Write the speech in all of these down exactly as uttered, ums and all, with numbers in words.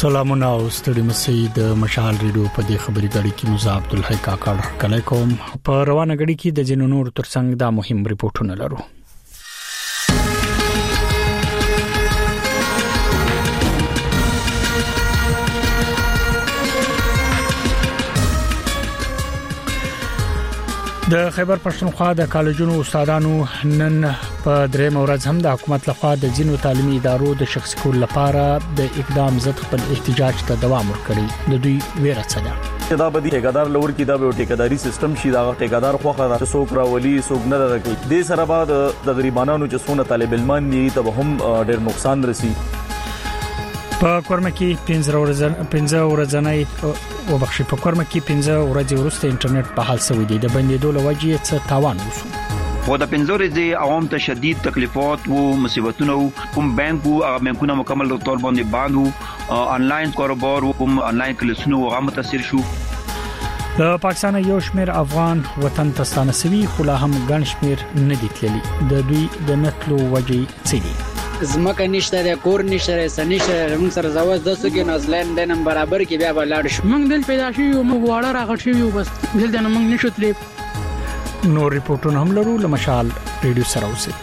سلامونه او ستړي مسي د مشال ریډیو په دې خبري غړي کې مزه عبد الحی کاکړ کله کوم په روانه غړي کې د جنونو ترڅنګ دا مهم ریپورتونه لرو. د خیبر پښتونخوا د کالجونو استادانو نن په درې مورز هم د حکومت لخوا د جنو تعلیمي ادارو د شخصي کول لپاره د اقدام ضد خپل احتجاج ته دوام ورکړي. د دوی ویره څه ده؟ دا به ټیکادار لور کې دا به ټیکاداري سیستم شي، دا ټیکادار خوخه د څوک راولي څوک نه راکړي. د سره بعد د غریبانو چې څونه طالب علمان دي ته هم ډېر نقصان رسي. په کورمه کې پنځه ورځې پنځه ورځې او بخښي په کورمه کې پنځه ورځې وروسته انټرنیټ په حال سوي دي. د بندیدو لوجې څه تاوان وشو؟ خو د پنځه ورځې عوام ته شدید تکلیفات او مصیبتونه کوم بانک او بانکونه مکمل تور باندې باندې آنلاین کاروبار او کوم آنلاین کلاسونو هغه متاثر شو. د پاکستان یو شمېر افغان وطن ته ستانسوي خو لا هم ګڼ شمېر نه دي تللي. د دوی د نتلو وجې څه دي؟ زمکه نشته د کور نشته سنشته موږ سره زواز د سګي نازلین د نن برابر کې بیا ولاړ شو. موږ دل پیدا شو موږ واړه راغټ شو بس دل د موږ نشو تلې. نو ریپورتونه هم لرو لمشال ریډیو سره اوسئ.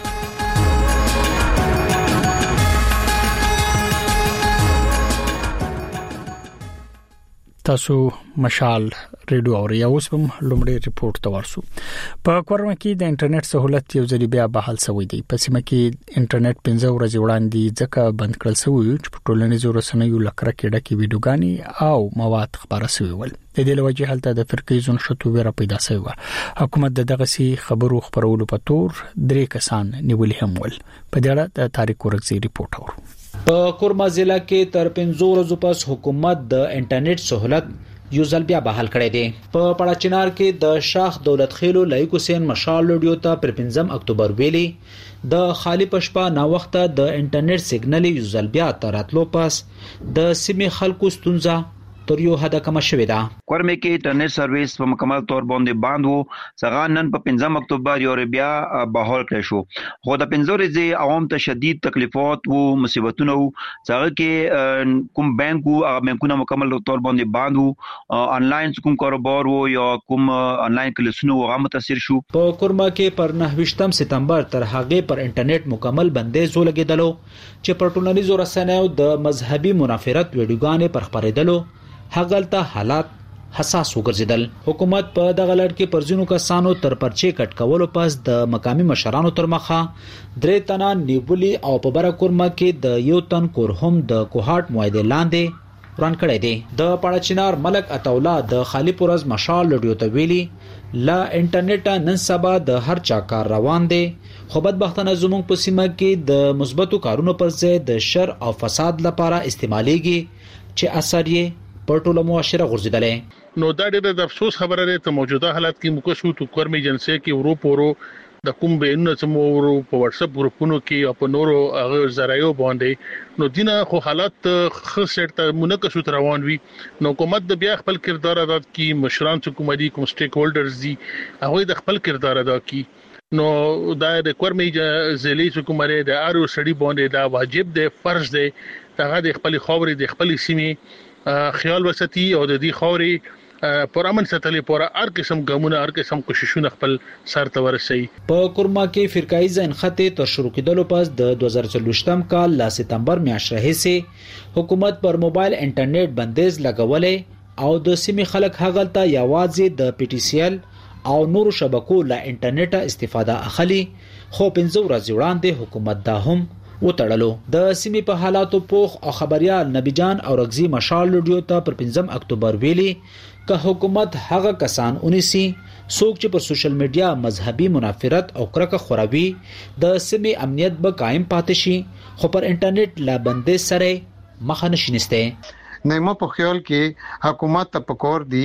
تاسو مشال ریډیو اوري اوس هم لومړی ریپورت ته ورسو. په کورمه کې د انټرنیټ سہولت یو ځل بیا بحال شوی دی. په سیمه کې انټرنیټ پنځه ورځې وړاندې ځکه بند کړل شوی چې په ټولنیزو رسنیو لکره کې ډکه ویډیوګانی او مواد خبره شوی ول. د دې لوجه حالت د فرقې زون شتو ویره پیدا شوی و. حکومت دغه سي خبرو خبرولو په تور درې کسان نیولې هم ول. په دې اړه د تاریخ ورغزي ریپورت اورو. په کورما ضلع کې تر پنځه ورځې پس حکومت د انټرنیټ سہولت یو ځل بیا بحال کړی دی. په پړاچنار کې د شاخ دولت خیلو لایق حسین مشال لوډیو ته پر پنځم اکتوبر ویلي د خالی پشپا نا وخته د انټرنیټ سیګنل یو ځل بیا تراتلو پس د سیمې خلکو ستونزه تر یو حد کم شوې ده. کورمه کې انټرنیټ سرویس په مکمل تور باندې بند وو. څنګه نن په پنځم اکتوبر یو بیا بحال کړی شو. خو د پنځه ورځې عوام ته شدید تکلیفات او مصیبتونه وو. څنګه کې کوم بانک او بانکونه مکمل تور باندې بند وو. آنلاین کوم کاروبار وو یا کوم آنلاین کلاسونو هغه متاثر شو. په کورمه کې پر نهه سپتمبر تر هغه پر انټرنیټ مکمل بندیز ولګیدلو چې پر ټولنیزو رسنیو د مذهبي منافرت ویډیوګانې پر خبرېدلو هغلته حالات حساس وګرځیدل. حکومت په دغه لړ کې پرځینو کسانو تر پرچې کټ کولو پس د مقامی مشرانو تر مخه درې تنه نیولي او په بره کورمه کې د یو تن کور هم د کوهاټ معاهده لاندې وران کړی دی. د پړاچنار ملک عطاولا د خالی پورز مشال لډیو ته ویلي لا انټرنیټ نن سبا د هر چا کار روان دی خو بدبختانه زموږ په سیمه کې د مثبتو کارونو پر ځای د شر او فساد لپاره استعمالېږي چې اثر یې په ټوله معاشره غورځیدلې. نو دا ډېر د افسوس خبره ده ته موجوده حالت کې موږ شو تو کورمي جنسي کې ورو پورو د کوم بینونه چې مو ورو په واتس اپ ګروپونو کې او په نورو هغه ذرایعو باندې نو دینه خو حالت خو سیټ ته مونږ شو روان وي. نو حکومت د بیا خپل کردار ادا کوي، مشران حکومتي کوم سټیک هولډرز دي هغه د خپل کردار ادا کوي. نو دا د کورمي ځلې حکومت د ارو سړي باندې دا واجب دی، فرض دی هغه د خپل خاورې د خپل سیمې خیال وساتي او د دې خاورې پر امن ساتلې پر هر قسم ګامونه هر قسم کوششونه خپل سر ته ورسي. په کورما کې فرقای ځین خطه تر شروع کېدلو پس د دوه هزار څلوېښتم کال ل سپتمبر میاشتې راهیسې حکومت پر موبایل انټرنیټ بندیز لګولې او د سیمې خلک هغلته یوازې د پی ټی سی ایل او نورو شبکو له انټرنیټ استفاده اخلي. خو پنځه ورځې وړاندې حکومت دا هم وتړلو. د سیمې په حالاتو پوخ او خبريال نبی جان او رغزي مشال لډیو ته پر پنځم اکتوبر ویلي که حکومت هغه کسان اونیسي څوک چې پر سوشل میډیا مذهبي منافرت او کرکه خوروي د سیمې امنیت به قائم پاتې شي خو پر انټرنیټ لا بندیز سره مخ نه شینسته. نېمو په خیال کې حکومت ته پکور دی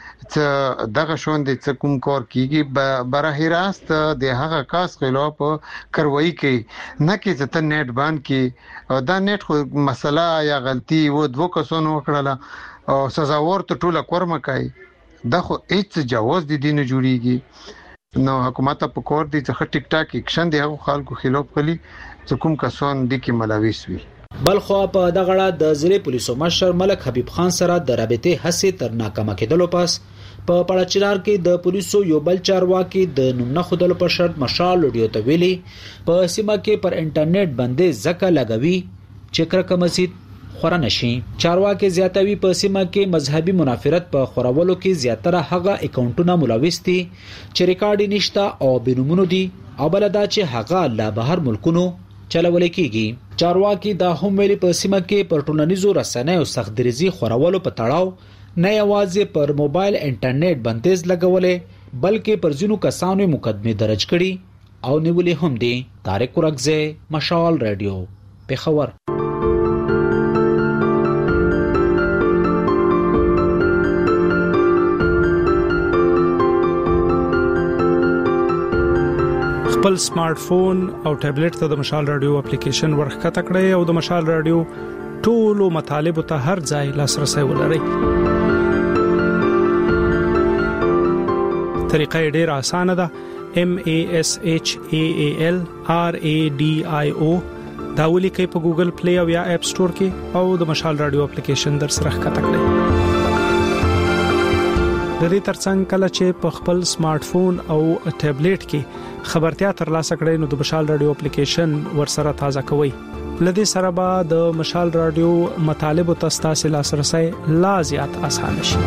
چې دغه شون د کوم کار کیږي براه راست د هغه کاس خلاف کاروایی کوي نه کې چې ته نیټ باندې کې دا نیټ خو مسله یا غلطي و دوه کسانو وکړه او سزاور ته ټوله کورمه کوي دا خو هیڅ جواز دي نه جوړیږي. نو حکومت په کور دي چې ټیک ټاک اکشن دی هغه خلکو خلاف کړي چې کوم کسان دي کې ملوث وي. بلخو په دغه اړه د ضلع پولیسو مشر ملک حبیب خان سره د رابطې هڅې تر ناکامه کېدلو پس په پړچرار کې د پولیسو یو بل چارواکي د نوم نه خودلو په شرط مشال وډیو ته ویلي په سیمه کې پر انټرنیټ باندې ځکه لګوي چې کرکه مزید خورا نشي. چارواکي زیاتوي په سیمه کې مذهبي منافرت په خورولو کې زیاتره هغه اکاونټونه ملوث دي چې ریکارډ نشته او بنومونو دي او بلدا چې هغه لا بهر ملکونو چلول کېږي. چارواکي دا هم ویلي په سیمه کې پر ټولنیزو رسنیو سخت دریزي خورولو په تړاو نه یوازې پر موبایل انټرنیټ بندیز لګولې بلکې پر ځینو کسانو مقدمه درج کړي او نیولې هم دي. طارق ورغزه، مشال رادیو، پیښور. خپل سمارټ فون او ټابلیټ ته د مشال رادیو اپلیکیشن ورخته کړئ او د مشال رادیو ټولو مطالب ته هر ځای لاسرسي ولرئ. طریقه ډیره اسانه ده. M A S H A A L R A D I O دا ولیکئ په ګوګل پلی او یا اپ سٹور کې او د مشال رادیو اپلیکیشن در سره ښکته کړئ. د دې ترڅنګ کله چې په خپل سمارټ فون او ټابلیټ کې خبرتیا ترلاسه کړئ نو د مشال رادیو اپلیکیشن ورسره تازه کوئ. لدې سره به د مشال رادیو مطالب او تاسو لاسرسي لا زیات آسان شي.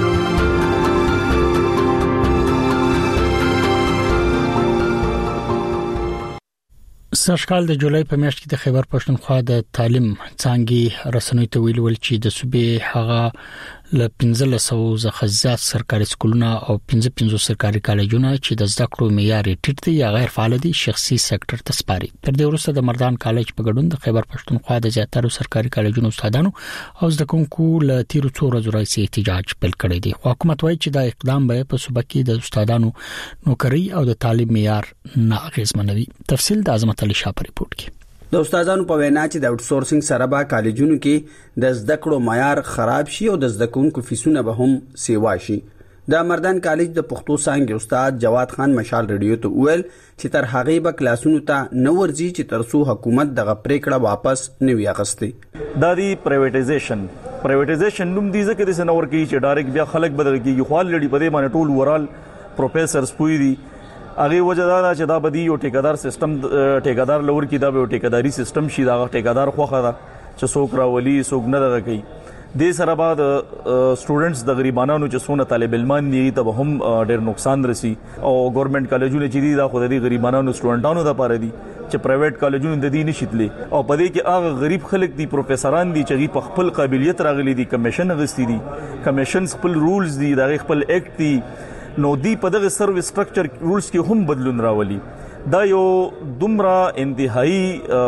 سرشکال د جولای په میاشت کې د خیبر پښتونخوا د تعلیم څانګې رسنوي ته ویل ول چې د صوبې هغه ل پنځه سوه څخه زیات سرکاري سکولونه او پنځه پنځه سرکاري کالجونه چې د زده کړو معیار ټیټ دي یا غیر فعال دي شخصي سکتور ته سپاري. تر دې وروسته د مردان کالج په ګډون د خیبر پښتونخوا د زیاتره سرکاري کالجونو استادانو او زده کوونکو ل تیرو څو ورځو راځي احتجاج پیل کړی دی. حکومت وایي چې دا اقدام به په صوبه کې د استادانو نوکری او د تعلیم معیار نه اغیزمنوي. تفصیل د عظمت علي شاه په ریپورت کې. د استادانو په وینا چې د آوټ سورسینګ سره به کالجونو کې د زده کړو معیار خراب شي او د زده کوونکو فیسونه به هم سیوا شي. د مردان کالج د پښتو څانګې استاد جواد خان مشال رادیو ته ویل چې تر هغه به کلاسونو ته نو ورځي چې ترڅو حکومت دغه پریکړه واپس نه وي اخستي. دا دی پرایویټایزیشن پرایویټایزیشن نوم دی ځکه د سنور کې چې ډایرکټ بیا خلک بدل کیږي خو لړي په دې باندې ټول ورال پروفیسورز پوي دي. هغه وجه دا چې دا بدی یو ټیکادار سیستم ټیکادار لور کې دا به ټیکاداري سیستم شي دا ټیکادار خوخه دا چې څوک راولي څوک نه دغه کوي. د سره بعد سټوډنټس د غریبانو چې سونه طالب علمان دي ته هم ډېر نقصان رسی او ګورنمنت کالجونه چې دي دا خو د غریبانو سټوډنټانو د پاره دي چې پرایویټ کالجونه د دې نشیتلې او په دې کې هغه غریب خلک دي پروفیسوران دي چې په خپل قابلیت راغلي دي کمیشن غستی دي کمیشن خپل رولز دي دا خپل ایکټ دي نو دی په دغه سروس سټرکچر رولز کې هم بدلون راولي. دا یو دومره انتهایی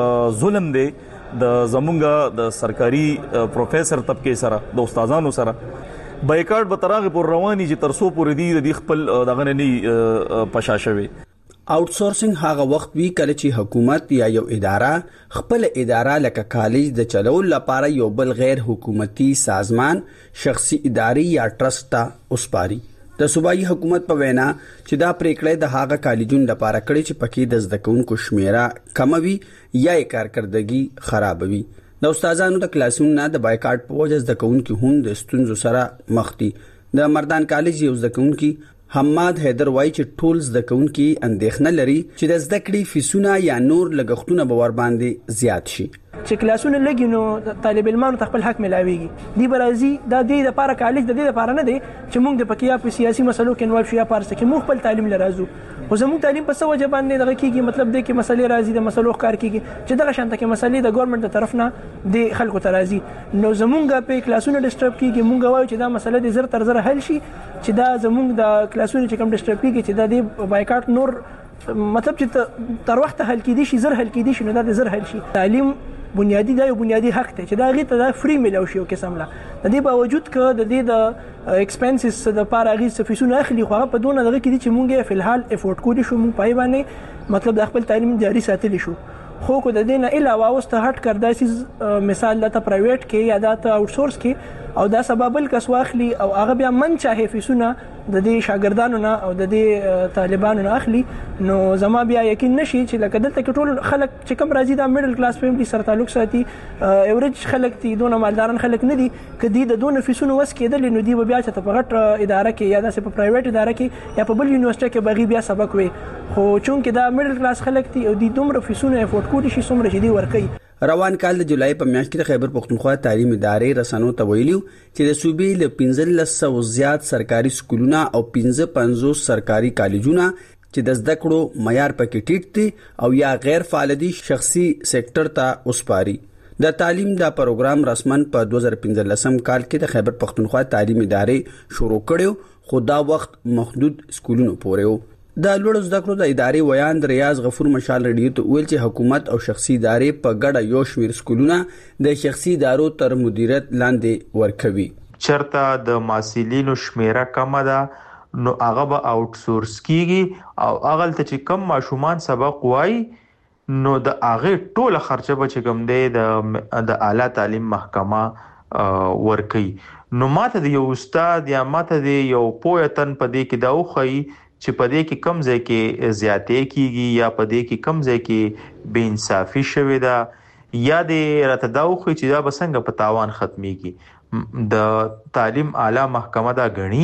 ظلم دی د زمونږه د سرکاري پروفیسور طبقه سره د استادانو سره. بایکاټ به ترغه پر رواني چې ترسو پورې دی د خپل دغه نه پشاشوي. آوټ سورسینګ هغه وخت وی کله چې حکومت یا یو اداره خپل اداره لکه کالج د چلول لپاره یو بل غیر حکومتي سازمان شخصي اداري یا ټرست ته وسپاري. د صوبایي حکومت په وینا چې دا پریکړه د هغه کالجونو لپاره کړې چې پکې د زده کوونکو شمیره کموي یا کارکردګي خرابوي. د استادانو د کلاسونو نه د بایکاټ په وجه زده کوونکو هم د ستونزو سره مخ دي. د مردان کالج یو زده کوونکو حماد حیدر وایي چې ټول زده کوونکو اندېښنه لري چې د زده کړې فیسونه یا نور لګښتونه به ور باندې زیات شي. چې کلاسونه لګي نو طالب علمانو خپل حق ملاويږي. دی برازي دا د لپاره کالج د دې لپاره نه دی چې موږ د پکیا په سیاسي مسلو کې انوالو شو یا پارسه کې موږ خپل تعلیم لرازو او زموږ تعلیم په څه وجه باندې دغه کیږي مطلب دی کې مسلې راځي د مسلو ښکار کیږي چې دغه شانته کې مسلې د ګورنمنت د طرف نه د خلکو ته راځي نو زموږ په کلاسونو ډیسټرب کیږي موږ وایو چې دا مسله د زر تر زر حل شي چې دا زموږ د کلاسونو چې کوم ډیسټرب کیږي چې دا د بایکاټ نور مطلب چې تر وخت حل کیدی شي زر حل کیدی شي نو دا د زر حل شي. تعلیم بنیادی دا یو بنیادی حق دی چې دا غي ته دا فری ملو شي او قسم لا د دې باوجود ک د دې د ایکسپنسز د پاره غي سفیسونه اخلي خو په دونه دغه کې چې مونږه په الحال افورد کولی شو مونږ پای باندې مطلب د خپل تعلیم جاری ساتلی شو خو کو د دې نه علاوه واست هټ کرداسي مثال د پرایویټ کې یا د آوټ سورس کې او دا سبب کس واخلي او هغه بیا من چاهي فیسونه د دې شاګردانو نه او د دې طالبانو نه اخلي نو زما بیا یقین نشي چې لکه دلته ټول خلک چې کم راځي دا میډل کلاس فیملی سره تعلق ساتي ایوریج خلک دي دونه مالداران خلک نه دي کدي د دونه فیسونه وس کېدل نو دی بیا چې په غټ اداره کې یا د په پرایویټ اداره کې یا په بل یونیورسيټي کې بغي بیا سبق وي خو چونکه دا میډل کلاس خلک دي او د دومره فیسونه افورد کولی شي څومره چې دی ورکي. روان کال د جولای په میاشت کې د خیبر پختونخوا تعلیم ادارې رسنو ته ویلو چې د صوبې له پنځلس سوه زیات سرکاري سکولونه او پنځه پنځوس سرکاري کالجونه چې د زده کړو معیار پکې ټیټ دي او یا غیر فعال دي شخصي سېکټر ته وسپاري. د تعلیم دا پروګرام رسمن په دوه زره پنځلسم کال کې د خیبر پختونخوا تعلیم ادارې شروع کړو خو دا وخت محدود سکولونو پورې وو. د لوړ زده کړو د ادارې ویان د ریاض غفور مشال رډیو ته ویل چې حکومت او شخصي ادارې په ګډه یو شمیر سکولونه د شخصي ادارو تر مدیریت لاندې ورکوي. چرته د ماسلینو شمیره کم ده نو هغه به اوټ سورس کیږي او هغه ته چې کم ماشومان سبق وای نو د هغه ټوله خرچه به چې کم دی د د اعلی تعلیم محکمه ورکي. نو ماته د یو استاد یا ماته د یو پوهتن په دې کې دا وخی چې په دې کې کم ځای کې زیاتې کیږي یا په دې کې کم ځای کې بے انصافي شوی دا یا د راتداوخي چې دا بسنګ په تاوان ختميږي. د تعلیم اعلی محکمه دا غني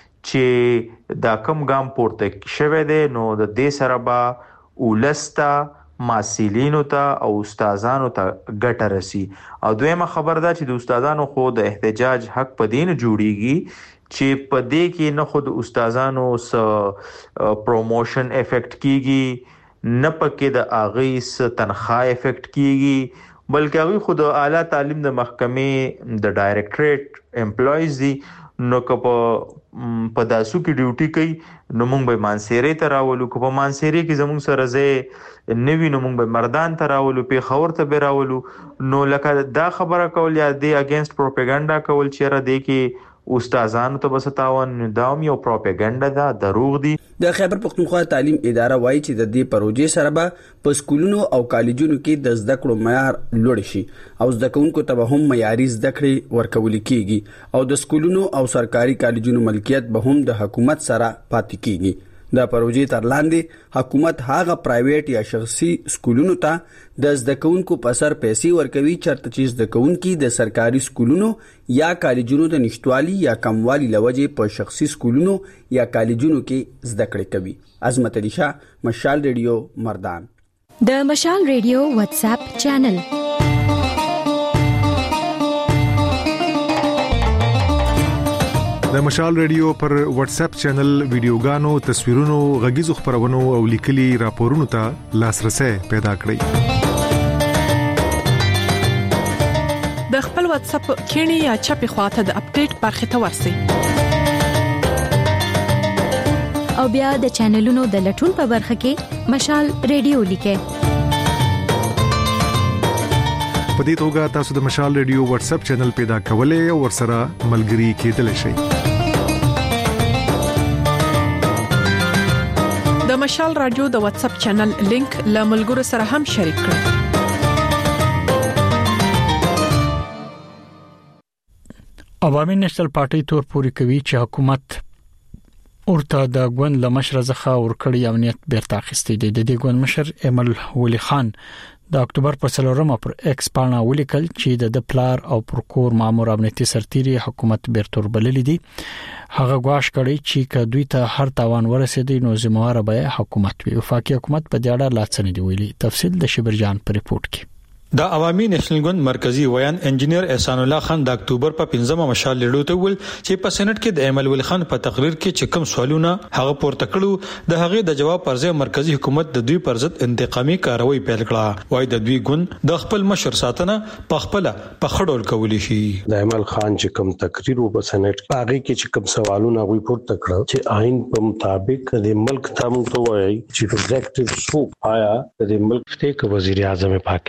چې دا کم ګام پورته شوی دی نو د دې سره با ولستا ماسلینو ته او استادانو ته ګټه رسی. او دویمه خبر ده چې د استادانو خو د احتجاج حق په دین جوړیږي چې په دې کې نه خود استادانو س پروموشن افیکټ کیږي نه پکې د اغه س تنخواه افیکټ کیږي بلکې هغه خود اعلی تعلیم د محکمې د ډایریکټریټ امپلویز دي نو کپ په داسو کې ډیوټي کوي نو موږ به مانسيري ته راولو کو په مانسيري کې زموږ سره زه نوی نو موږ به مردان ته راولو په خور ته به راولو نو لکه دا خبره کول یا د اگینست پروپاګاندا کول چې را دي کې استادانو ته بستاون داوم یو پروپاګاندا دا دروغ دي. د خیبر پختونخوا تعلیم اداره وایي چې د دې پروژې سره به په سکولونو او کالجونو کې د زده کړو معیار لوړ شي او زده کوونکو ته هم معیاري زده کړې ورکول کیږي او د سکولونو او سرکاري کالجونو ملکیت به هم د حکومت سره پاتې کیږي. د پروژې تر لاندې حکومت هغه پرایویټ یا شخصي سکولونو ته د زده کوونکو په سر پیسې ورکوي چرته چې زده کوونکي د سرکاري سکولونو یا کالجونو د نشټوالي یا کموالي لوجې په شخصي سکولونو یا کالجونو کې زده کړې کوي. عظمت علي شاه، مشال ریډیو، مردان. د مشال ریډیو واتس اپ چینل د مشال ریډیو پر واتس اپ چینل ویډیوګانو، تصویرونو، غږیزو خبرونو او لیکلي راپورونو ته لاسرسي پیدا کړئ. د خپل واتس اپ کینی یا چپی خواته د اپډیټ برخه ته ورسئ. او بیا د چینلونو د لټون په برخه کې مشال ریډیو لیکئ. په دې توګه تاسو د مشال ریډیو واتس اپ چینل پیدا کولای او ورسره ملګري کېدلی شئ. د مشال رادیو د واتس اپ چینل لینک له ملګرو سره هم شریک کړئ. عوامي نېشنل پارټي تور پوري کوي چې حکومت ورته د ګوند لمشر ځخه ورکړی امنیت بیرته اخیستي دي. د دې ګوند مشر ایمل ولی خان د اکتوبر په څلورمه پر ایکس باندې ولیکل چې د پلار او پرکور مامور امنیتي سرتیري حکومت بیرته وربللی دي. هغه غواړي کړي چې کدوې ته هر تاوان ورسېدي نو زموږه به حکومت وي. وفاقي حکومت په دې اړه لاڅنې دی ویلي. تفصیل د شبرجان په ریپورت کې. د عوامي نېشنل ګوند مرکزی ویان انجنیر احسان الله خان د اکتوبر په پنځمه مشال لیدو ته ول چې په سېنات کې د ایمل ول خان په تقریر کې چې کوم سوالونه هغه پورته کړو د هغه د جواب پرځای مرکزی حکومت د دوی پر ضد انتقامي کاروي پیل کړه. وای د دوی ګوند د خپل مشر ساتنه په خپل په خړول کولی شي. د ایمل خان چې کوم تقریر و په سېنات کې هغه کې چې کوم سوالونه غوي پورته کړو چې آئین په مطابق د ملک تام ته وایي چې ایگزیکټیو سو آیا د ملک ته وزیر اعظم پاکستان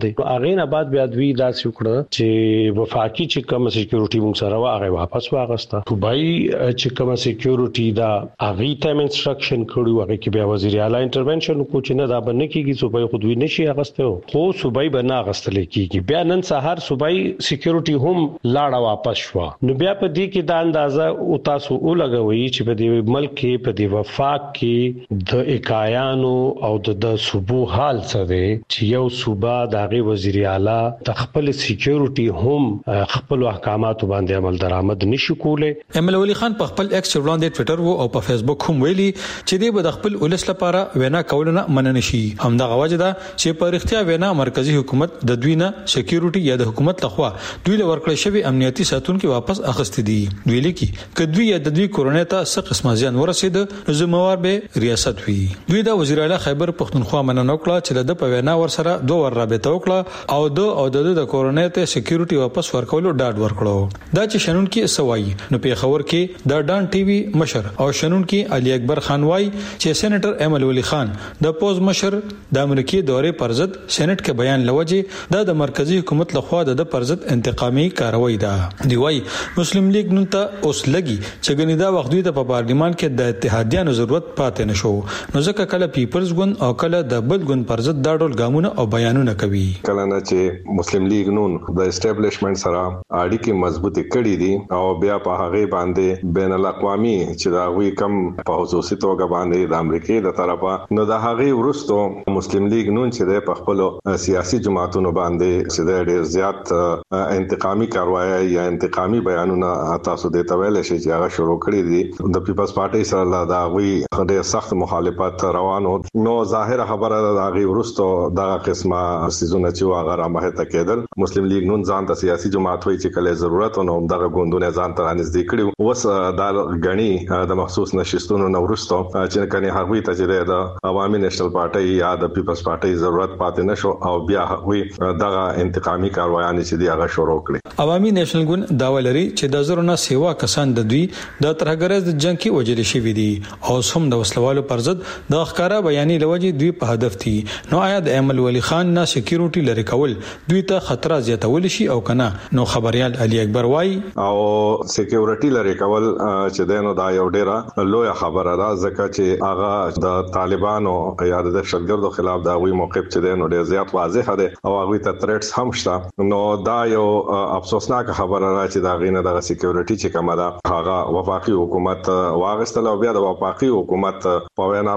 دی. هغه نه بعد بیا دوی داسې وکړه چې وفاقي چې کوم سکیورټي موږ سره هغه واپس واغسته. صوبایي چې کوم سکیورټي دا هغه ته انسټرکشن کړو، هغه کې بیا وزیر اعلی انټرونشن کو چې نه دا باندې کیږي، صوبایي خو دوی نشي اغسته، خو صوبایي بنا اغستل کیږي. بیا نن سهار صوبایي سکیورټي هم لاړه واپس شو. نو بیا په دې کې دا اندازه او تاسو ولګوي چې په دې ملک کې په دې وفاق کې د اکایانو او د صوبو حال څه دی چې یو صوبا دغه وزیر اعلی تخپل سکیورټي هم خپل احکامات باندې عمل درآمد نشي کوله. ایم ال ولی خان په خپل ایکس وړاندې ټوئیټر وو او په فیسبوک هم ویلي چې دې به خپل ولس لپاره وینا کولونه مننه شي. همدا غواړي دا چې په اړتیا وینا مرکزی حکومت د دوی نه سکیورټي یا د حکومت لخوا دوی له ورکړې شوی امنیتي ساتونکو واپس اخستې دي. ویل کی کدوی یا د دوی کورونې ته څه قسمه ځان ورسید زموار به ریاست وی. دوی د وزیر اعلی خیبر پختونخوا مننه وکړه چې د په وینا ور سره دوه ور رابطه وکړه او دو او د د کورونې ته سکیورټي واپس ورکولو ډاډ ورکړو. دا چې شنن کې سوای نو په خبر کې د ډان ټي وي مشر او شنن کې علي اکبر خان وای چې سېنیټر ایم ال ولی خان د پوز مشر د امریکای دورې پرزد سېنات کې بیان لوجه د مرکزی حکومت لخوا د پرزد انتقامي کاروي ده. دی وای مسلم لیگ نن ته اوس لګي چې ګنې دا وخت دوی د پارلیمان کې د اتحادیانو ضرورت پاتې نشو، نو ځکه کله پیپلز ګوند او کله د بل ګوند پرزد دا ډول ګامونه او بیانونه کوي. کله نه چې مسلم لیگ نن د اسټابلیشمنت سره اړیکې مضبوطې کړې دي او بیا په هغه باندې بین الاقوامي چې دا وی کم په خصوصي توګه باندې د امریکای د طرفه نو د هغه ورستو مسلم لیگ نن چې د خپل سیاسي جماعتونو باندې چې د ډیر زیات انتقامي کاروایی یا انتقامي بیانونه تاسو د تویل شي چې هغه شروع کړی دي. د پیپلز پارټي سره دا وی ډیر سخت مخالفت روانو، نو ظاهر خبره ده هغه ورستو دا قسمه سيزونه چې هغه رامه کېدل. مسلم لیگ نن ځان د سیاسي جماعت وی چې کله ضرورت نو دغه ګوندونه ځان ته نږدې کړي. اوس د غني د مخصوص نشستونو نو ورستو چې کني هغه ته چې د عوامي نېشنل پارټي یا د پیپلز پارټي ضرورت پاتې نشو او بیا هغه دغه انتقامي کاروایان چې دی هغه شروع کړي. عوامي نېشنل ګوند دا ولري چې د زرونه سیوا کسان د دوی د ترهګرز د جنگ کې وجل شوی دي او هم د وسلوالو پر ضد د ښکارا بیانې لوجه دوی په هدف دي. نو آیا د ایم ال ولی خان نه سکیورټي لري کول دوی ته خطر زیاتول شي او کنه؟ نو خبريال علي اکبر وای او سکیورټي لري کول چې دنه دا یو ډیره لوی خبره ده ځکه چې هغه د طالبانو یا د دهشتګردو خلاف دا وی موقف چې دنه ډیر زیات واضح ده او هغه ته تریټس هم شته. نو دا یو افسوسناک خبره ده چې دا غینه د سکیورټي چې کومه ده هغه وفاقي حکومت واغستل او بیا د وفاقي حکومت په وینا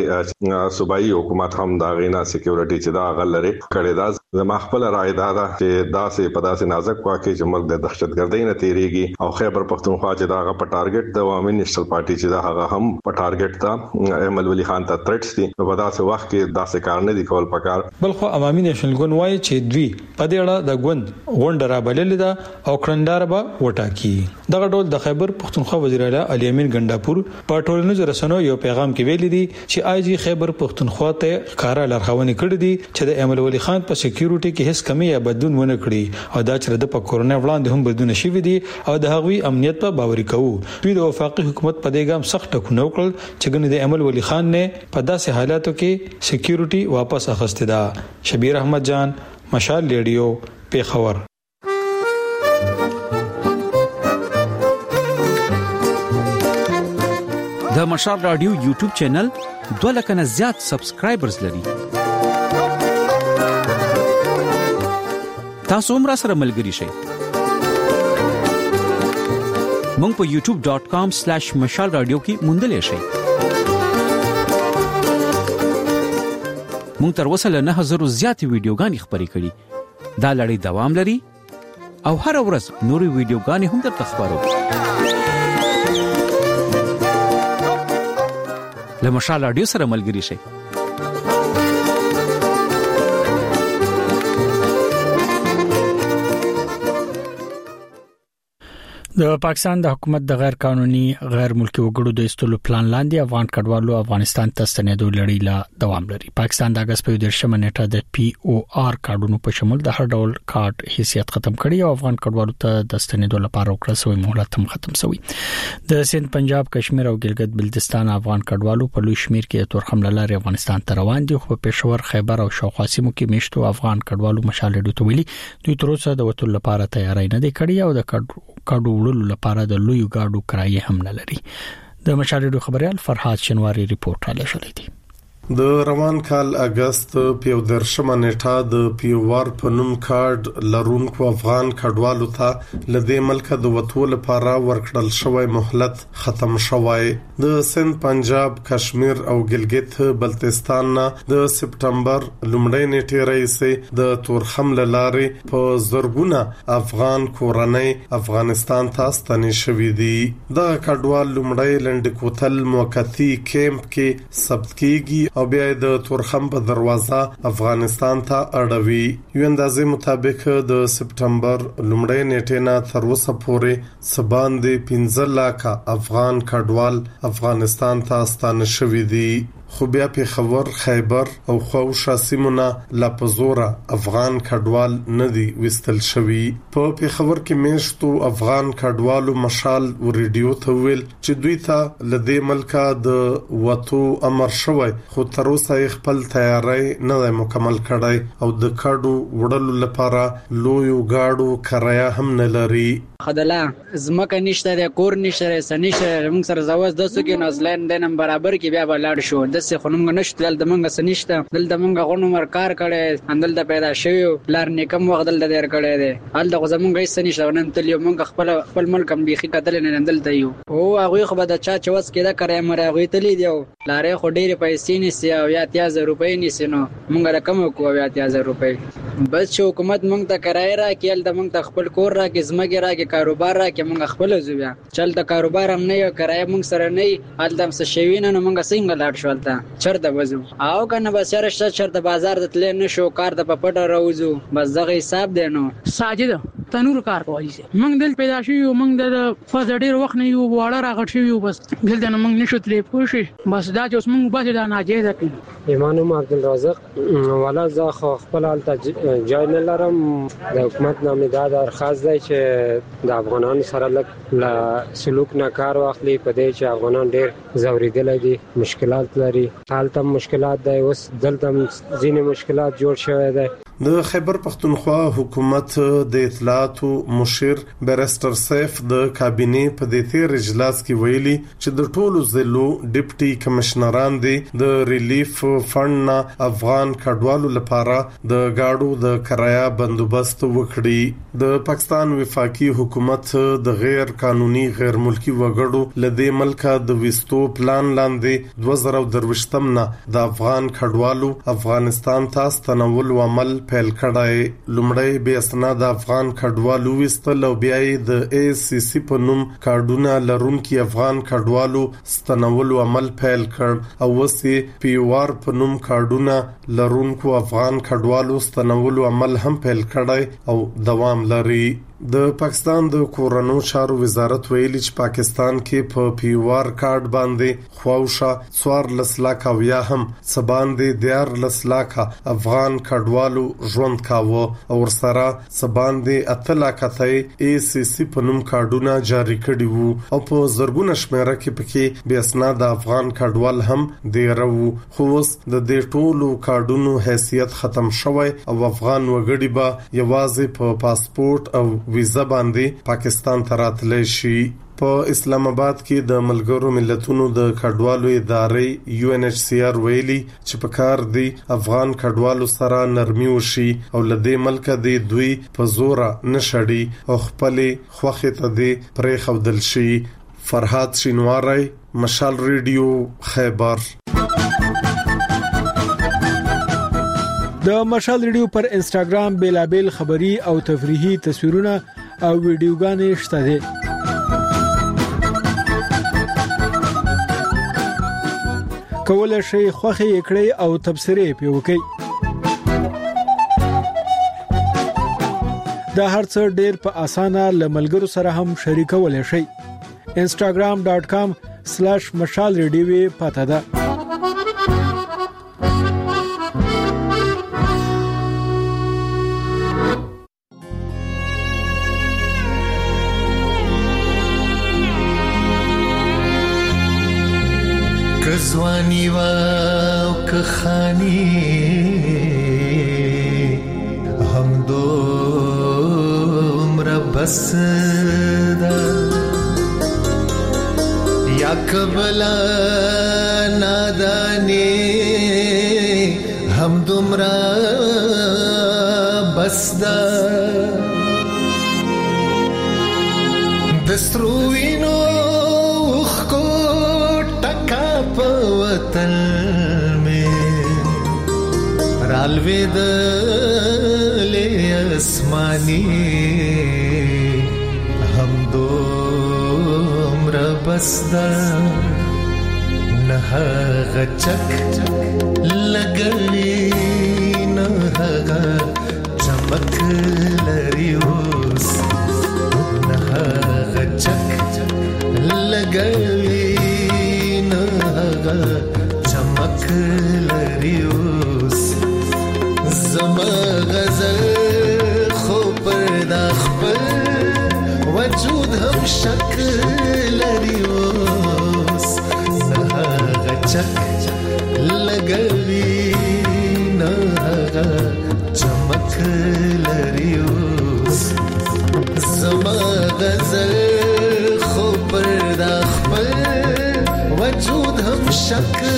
باندې صوبایي حکومت هم دا غینه سکیورټي چې دا غلري کړي دا زما خپل رائے ده چې دا سه په داسې نازک واقع چې ملک د دهشتګردۍ نه تیریږي او خیبر پختونخوا چې دا په ټارګټ د عوامي نېشنل پارټي چې دا هغه هم په ټارګټ دا ایم ال ولی خان ته تریټس دي په داسې وخت کې داسې کار نه دی کول پکار. بل خو عوامي نېشنل ګوند وایي چې دوی په دې اړه د ګوند غونډه را بللې ده او کړندار به وټاکي. دغه ډول د خیبر پختونخوا وزیر اعلی علي امین ګنداپور په ټولنیزو رسنیو یو پیغام کې ویلي دي چې آی جی خیبر پختونخوا ته ښکارا لارښوونې کړې دي چې د ایم ال ولی خان په سکیورټي کې هیڅ کمی یا بدلون ونه کړي او دا چې د په کورونا وړاندې هم بدلون شوي دي او د هغوی امنیت په باور کوو. دوی د وفاقي حکومت په دې ګام سخت ټکونه وکړل چې ګنې د ایم ال ولی خان نه په داسې حالاتو کې سکیورټي واپس اخیسته ده. شبیر احمد جان، مشال ریډیو، پیښور. د مشال رادیو یوټیوب چینل دوه لک نه زیات سبسکرایبرز لري. تاسو هم را سره ملګری شئ. مونږ په یوټیوب ډاٹ کام سلیش مشال رادیو کې موندلې شئ. مونږ تر اوسه له نه هزار زیات ویډیوګانې خپرې کړي. دا لړۍ دوام لري او هر ورځ نوري ویډیوګانې هم درته خبرو. له مشال رادیو سره ملګری شئ. د پاکستان د حکومت د غیر قانوني غیر ملکی وګړو د استولو پلان لاندې افغان کډوالو افغانستان ته ستنېدو لړۍ لا دوام لري. پاکستان د اگست په دیرشمه نیټه د پی او آر کارډونو په شمول د هر ډول کارت حیثیت ختم کړی او افغان کډوالو ته د ستنېدو لپاره وکړه سوی مهلت هم ختم شوی. د سند پنجاب کشمیر او ګلګت بلتستان افغان کډوالو په لوی شمیر کې تورخم لاري افغانستان ته روان دي خو په پېښور خیبر او شاوخوا سیمو کې میشتو افغان کډوالو مشال ډیټو ویلي دوی تر اوسه د وټول لپاره تیاری نه دی کړی او د کډو وړلو لپاره د لوی ګاډو کرایه هم نه لري. د مشالډو خبريال فرحات شنواری ریپورت را لښلې دي. د روان کال اگست په درشمه نیټه د پیوار په نوم کارت لرونکو افغان کډوالو ته لدې ملک د وټول لپاره ورکړل شوی مهلت ختم شوی. د سند پنجاب کشمیر او ګلګت بلتستان د سپټمبر لومړۍ نیټه راځي د تورخم لارې په زرګونه افغان کورنۍ افغانستان ته ستنې شوې دي. د کډوال لومړۍ لنډکوتل موقتی کیمپ کې ثبت کیږي او بیا د تورخم په دروازه افغانستان ته اړوي. یو اندازې مطابق د سپټمبر لومړۍ نیټه نه تر اوسه پورې سباندې پنځه لک افغان کډوال افغانستان ته ستانه شوي دي. خو بیا په خبر خیبر او خوشا سیمونه لا پزورا افغان کډوال ندي وستل شوی. په په خبر کې میشتو افغان کډوالو مشال و ریډیو ته ویل چې دوی ته لدې ملکا د وټو امر شوی خو تر اوسه خپل تیاری نه مکمل کړای او د کډو وړلو لپاره لوی گاډو کرایه هم نه لري. خدلا زمکه نشته د کور نشته سنیشه موږ سره زواز د سکه نازلین د نم برابر کې بیا بلاړ شو د څه خنوم نشته دل د منګه سنیشته دل د منګه غونو مر کار کړي اندل د پیدا شوی لار نیکم وخت دل د دیر کړي دي ال د زمونږه سنیشه نن تل یو منګه خپل خپل ملک هم بيخي کتل نه اندل ته یو او هغه خو به د چا چوس کې دا کړی مر هغه تلی دی لارې خو ډېر پیسې نسی او یا اتیا زره روپۍ نسی نو مونږ رقم کو یا اتیا زره روپۍ بس چې حکومت مونږ ته کرای را کېل د مونږ ته خپل کور را کې زمګي را کې کاروبار را کې مونږ خپل زویا چل ته کاروبار هم نه یو کرای مونږ سره نه الدم څه شوی نه مونږ څنګه لاړ شول ته چرته وځو او کنه بس چرته چرته بازار د تل نه شو کار د پپټ راوځو بس دغه حساب دی نو ساجد تنور کار کوي مونږ دل پیدا شو مونږ د فزړ وخت نه یو واړه راغټ شو بس دل د مونږ نشو تلې پوښي بس دا چې مونږ بس دا ناجیزه کړي ایمانو عبدالرزاق ولا زه خپل حالت جای نه لرم د حکومت نامې دا درخواست دی چې د افغانانو سره لږ سلوک نه کار واخلي په دې چې افغانان ډېر ځورېدلي دي مشکلات لري هلته مشکلات دی اوس دلته ځینې مشکلات جوړ شوی دی. د خیبر پختونخوا حکومت د اطلاعات مشیر بیرستر سیف د کابینې په دې تیر اجلاس کې ویلي چې د ټولو ضلعو ډیپټي کمشنران دي د ریلیف فند نه افغان کډوالو لپاره د گاډو د کرایه بندوبست وکړي. د پاکستان وفاقي حکومت د غیر قانوني غیر ملکی وګړو لدې ملک د وستو پلان لاندې دوه زره درويشتم نه د افغان کډوالو افغانستان ته ستنول عمل پیل کړای. لومړی بیا اسناد افغان کډوالو وستل او بیا د ای سی سی په نوم کارډونه لرونکي افغان کډوالو ستنول عمل پیل کړ او وسی پیوار په نوم کارډونه لرونکو افغان کډوالو ستنول عمل هم پیل کړای او دوام لري. د پاکستان د کورونو چارو وزارت ویلي چې پاکستان کې په پیوار کارت باندې خوښه څوار لسلاک او یا هم سباندې دیار لسلاک افغان کډوالو ژوند کاوه او سره سباندې اتلاکته ای سی سی په نوم کارډونه جاری کړي وو او په زرګونه شمیره کې پکې بیا اسناد افغان کډوال هم دیرو خو اوس د دې ټولو کارډونو حیثیت ختم شوی او افغان وګړي به یوازې په پاسپورت او ویزا باندې پاکستان ته راتلی شي. په اسلام آباد کې د ملګرو ملتونو د کډوالو ادارې یو ان ایچ سی آر ویلي چې په کار دی افغان کډوالو سره نرمي وشي او لدې ملک دی دوی په زور نشړي او خپل خوخه ته دی پرې خودل شي. فرحات شینواری مشال ریډیو خیبر. د مشال ریډیو پر انستګرام بیلابل خبری او تفریحي تصویرونه او ویډیوګانې شته دي. کولای شئ خوښي کړئ او تبصرې پې وکړئ. دا هرڅ ډیر په اسانه لملګرو سره هم شریکولای شئ. instagram dot com slash مشال ریډیو پته ده. کزوانی و که خانی هم دوم را بسده یا کبلا نادانی هم دوم را بسده دستروینو وطن में रालवेद ले आसमानी हम दो उम्र बसदा नहा गचक लगली नहा चमक लरियोस नहा गचक लगली चमक लरियोस زما غزل خو پردا خپل وجود هم شکل لریوس نه غچک لګوي نه چمک لریوس زما غزل خو پردا خپل وجود هم شکل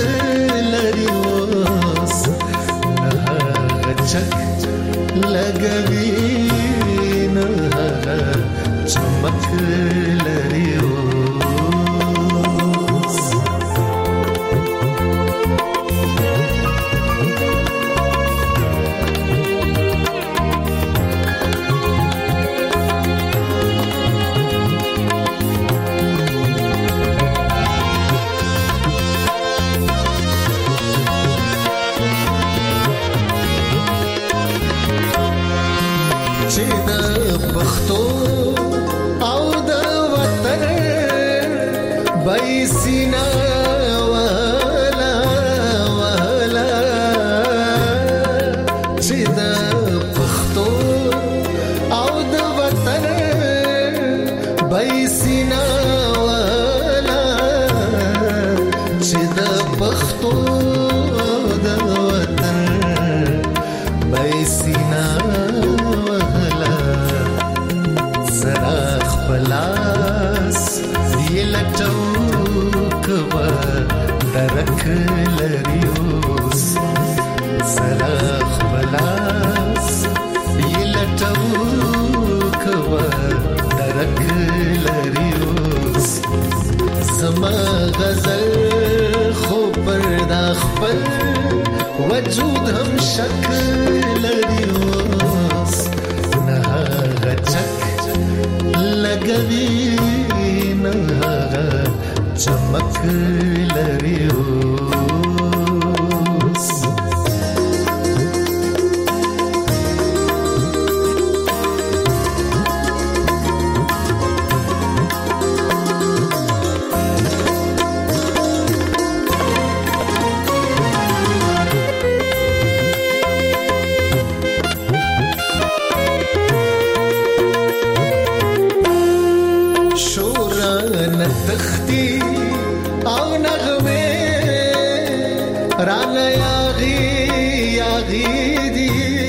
لریوس چک لګوي نه چمک لریوس سینا والا والا چې د پښتو او د وطن بای سینا والا چې د پښتو د وطن بای سینا والا سراخ پلاس دی لټو کوا درک لریوس سراخ بلاس یلټو کوا درک لریوس زما غزل خو پردا خپل وجود هم شکل لریوس نه غچک لګوي نه چمک لریوس تختی او نغمه رانا یاغی یاغی دی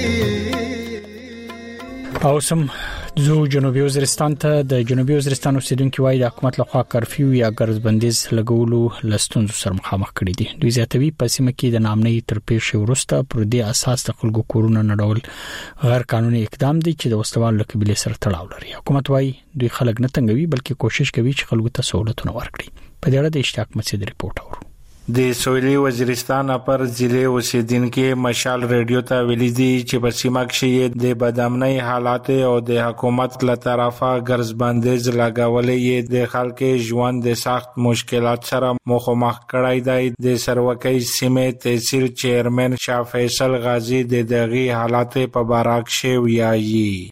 اوسم زو جنوبي وزیرستان ته د جنوبي وزیرستان اوسیدونکو وایي د حکومت لخوا کرفیو یا ګرځ بندیز لګولو لستونزو سره مخامخ کړي دي. دوی زیاتوي په سیمه کې د نامنۍ تر پیښې وروسته پر دې اساس د خلکو کورونه نډول غیر قانوني اقدام دي چې د وسلوال لکبلې سره تړاو لري. حکومت وایي دوی خلک نه تنګوي بلکې کوشش کوي چې خلکو ته سہولتونه ورکړي. په دې اړه د اشتیاق مسجد ریپورت اورو. د سویلي وزیرستان پر ضلع اوسیدونکو مشال ریډیو ته ویلي دي چې په سیمه کې د بدامنۍ حالات او د حکومت له طرفه ګرځ بندیز لګولې د خلکو ژوند د سخت مشکلات سره مخامخ کړای دی. د سروکۍ سیمه تحصیل چیرمن شاه فیصل غازی د دغه حالات په باره کې ویایي چې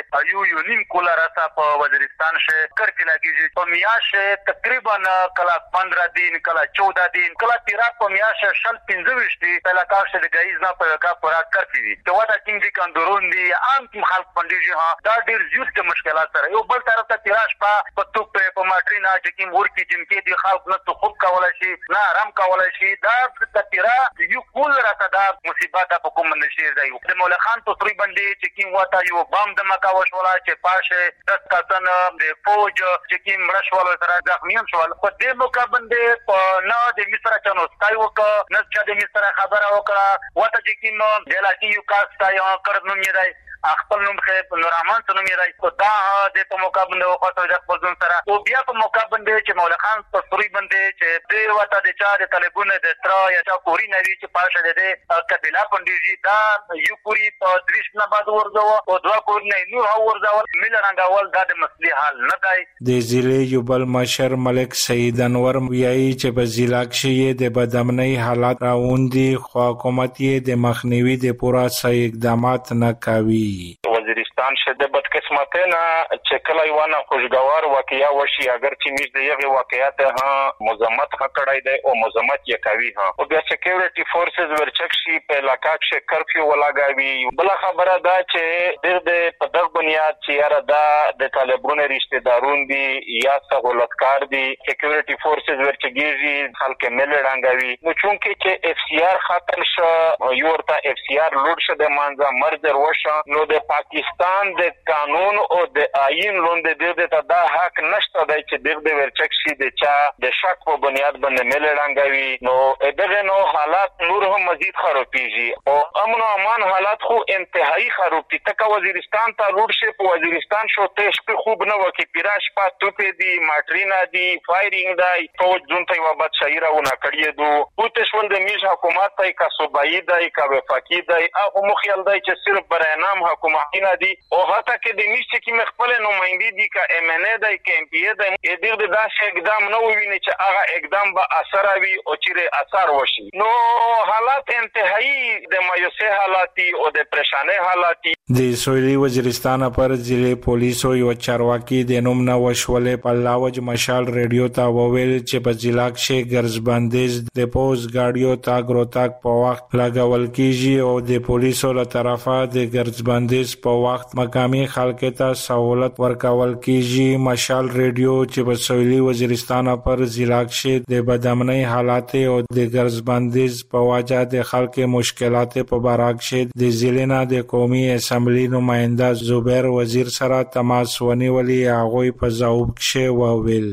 ایو یو نیم کولا راته په وزیرستان شه کرتی لګیږي په میاشه تقریبا کلا پندرہ دن کلا چودہ دن کلا تیرا په میاشه شل پنځه وشتي په لکه شه د گایز نه په کا پورا کرتی دي ته وتا ټینګ دي کندرون دي عام خلک پندې ها دا ډیر زیات مشکلات سره یو بل طرف ته تیراش په تو په ماټرینا چې کوم ورکی جنکې دي خلک نه خوب کولای شي نه آرام کولای شي دا د تیرا یو کول راته دا مصیبت په کوم نشي دی د مولا خان په تری باندې چې کوم وتا یو بام د مکاوش ولا چې پاشه دس کسان د فوج چې کوم مرشوال سره ځخمیان شول په دې موقع باندې په نه د مصر چانو سکای وک نه چې د مصر خبره وکړه وتا چې کوم دلاتي یو کاس تا یو کړنو نه دی خپل نوم خې نورمان سنوم یې راځي دا د په موقع باندې وخت د خپل ځون سره او بیا په موقع باندې چې مولا خان په سوري باندې چې د وتا د چا د طالبونو د تر یا چا کوري نوي چې پاشه د قبيله پنديجي دا یو کوري په دریش نه بعد ورځو او دوا کوري نه نور ورځول مل رنګول دا د مسلې حل نه دی د ضلع یوبل مشر ملک سید انور ویایي چې په ضلع کې د بدامنۍ حالات راوندي خو حکومت یې د مخنیوي د پورا صحیح اقدامات نه کوي وزیرستان شده بدقسمتنا چې کله یو نه خوشګوار واقعیا وشي اگر چې موږ د یغه واقعیت ها مزمت هکړای دی او مزمت یې کوي ها او بیا سکیورټي فورسز ورچک شي په علاقہ کې کرفیو ولاګوي بل خبره دا چې د دې په دغه بنیاد چې یاره دا د طالبونو رشتہ دارون دي یا سہولتکار دي سکیورټي فورسز ورچګيږي خلک مل رنګوي نو چونکه چې اف سی آر ختم شو یو ورته اف سی آر لوډ شه د مانځه مرزر وشه نو د پاکستان د قانون او د آئین لوند د دې ته دا حق نشته دی چې د دې ورچک شي د چا د شک په بنیاد باندې مل رنګوي نو دغه نو حالات نور هم مزید خرابېږي او امن او امان حالات خو انتهایی خرابې تک وزیرستان ته روډ شي په وزیرستان شو تش په خوب نه وکی پیراش پات توپې دی ماټرینا دی فایرینګ دی فوج جونته و بد شهیره و نه کړی دو او تشول د میج حکومت ته کا صوبایي دی کا وفاقي دی او مخیل دی چې صرف بر نام حکومت نه دي او هغه کې د میشت کې مخبل نمائندې دي کا ام ان ای دی کا ام پی ای دی دې د داسې اقدام نه وویني چې هغه اقدام به اثر وي او چې اثر وشي نو حالات انتهایی د مایوسه حالاتي او د پریشانه حالاتي د سویلي وزیرستان پر ضلع پولیسو یو چارواکي د نوم نه وشولې په لاوج مشال ریډیو ته وویل چې په ضلع کې ګرځبندیز د پوز گاډیو تاګ روتاک په وخت لګول کیږي او د پولیسو له طرفه د ګرځبندیز په وخت مقامي خلکو ته سہولت ورکول کیږي مشال ریډیو چې په سویلي وزیرستان پر ضلع کې د بدامنۍ حالات او د ګرځبندیز په وجه د خلکو مشکلات په باره کې د ضلع نه د قومي اسمبلی نماینده زبیر وزیر سره تماس ونیولي هغه په ځواب کې وویل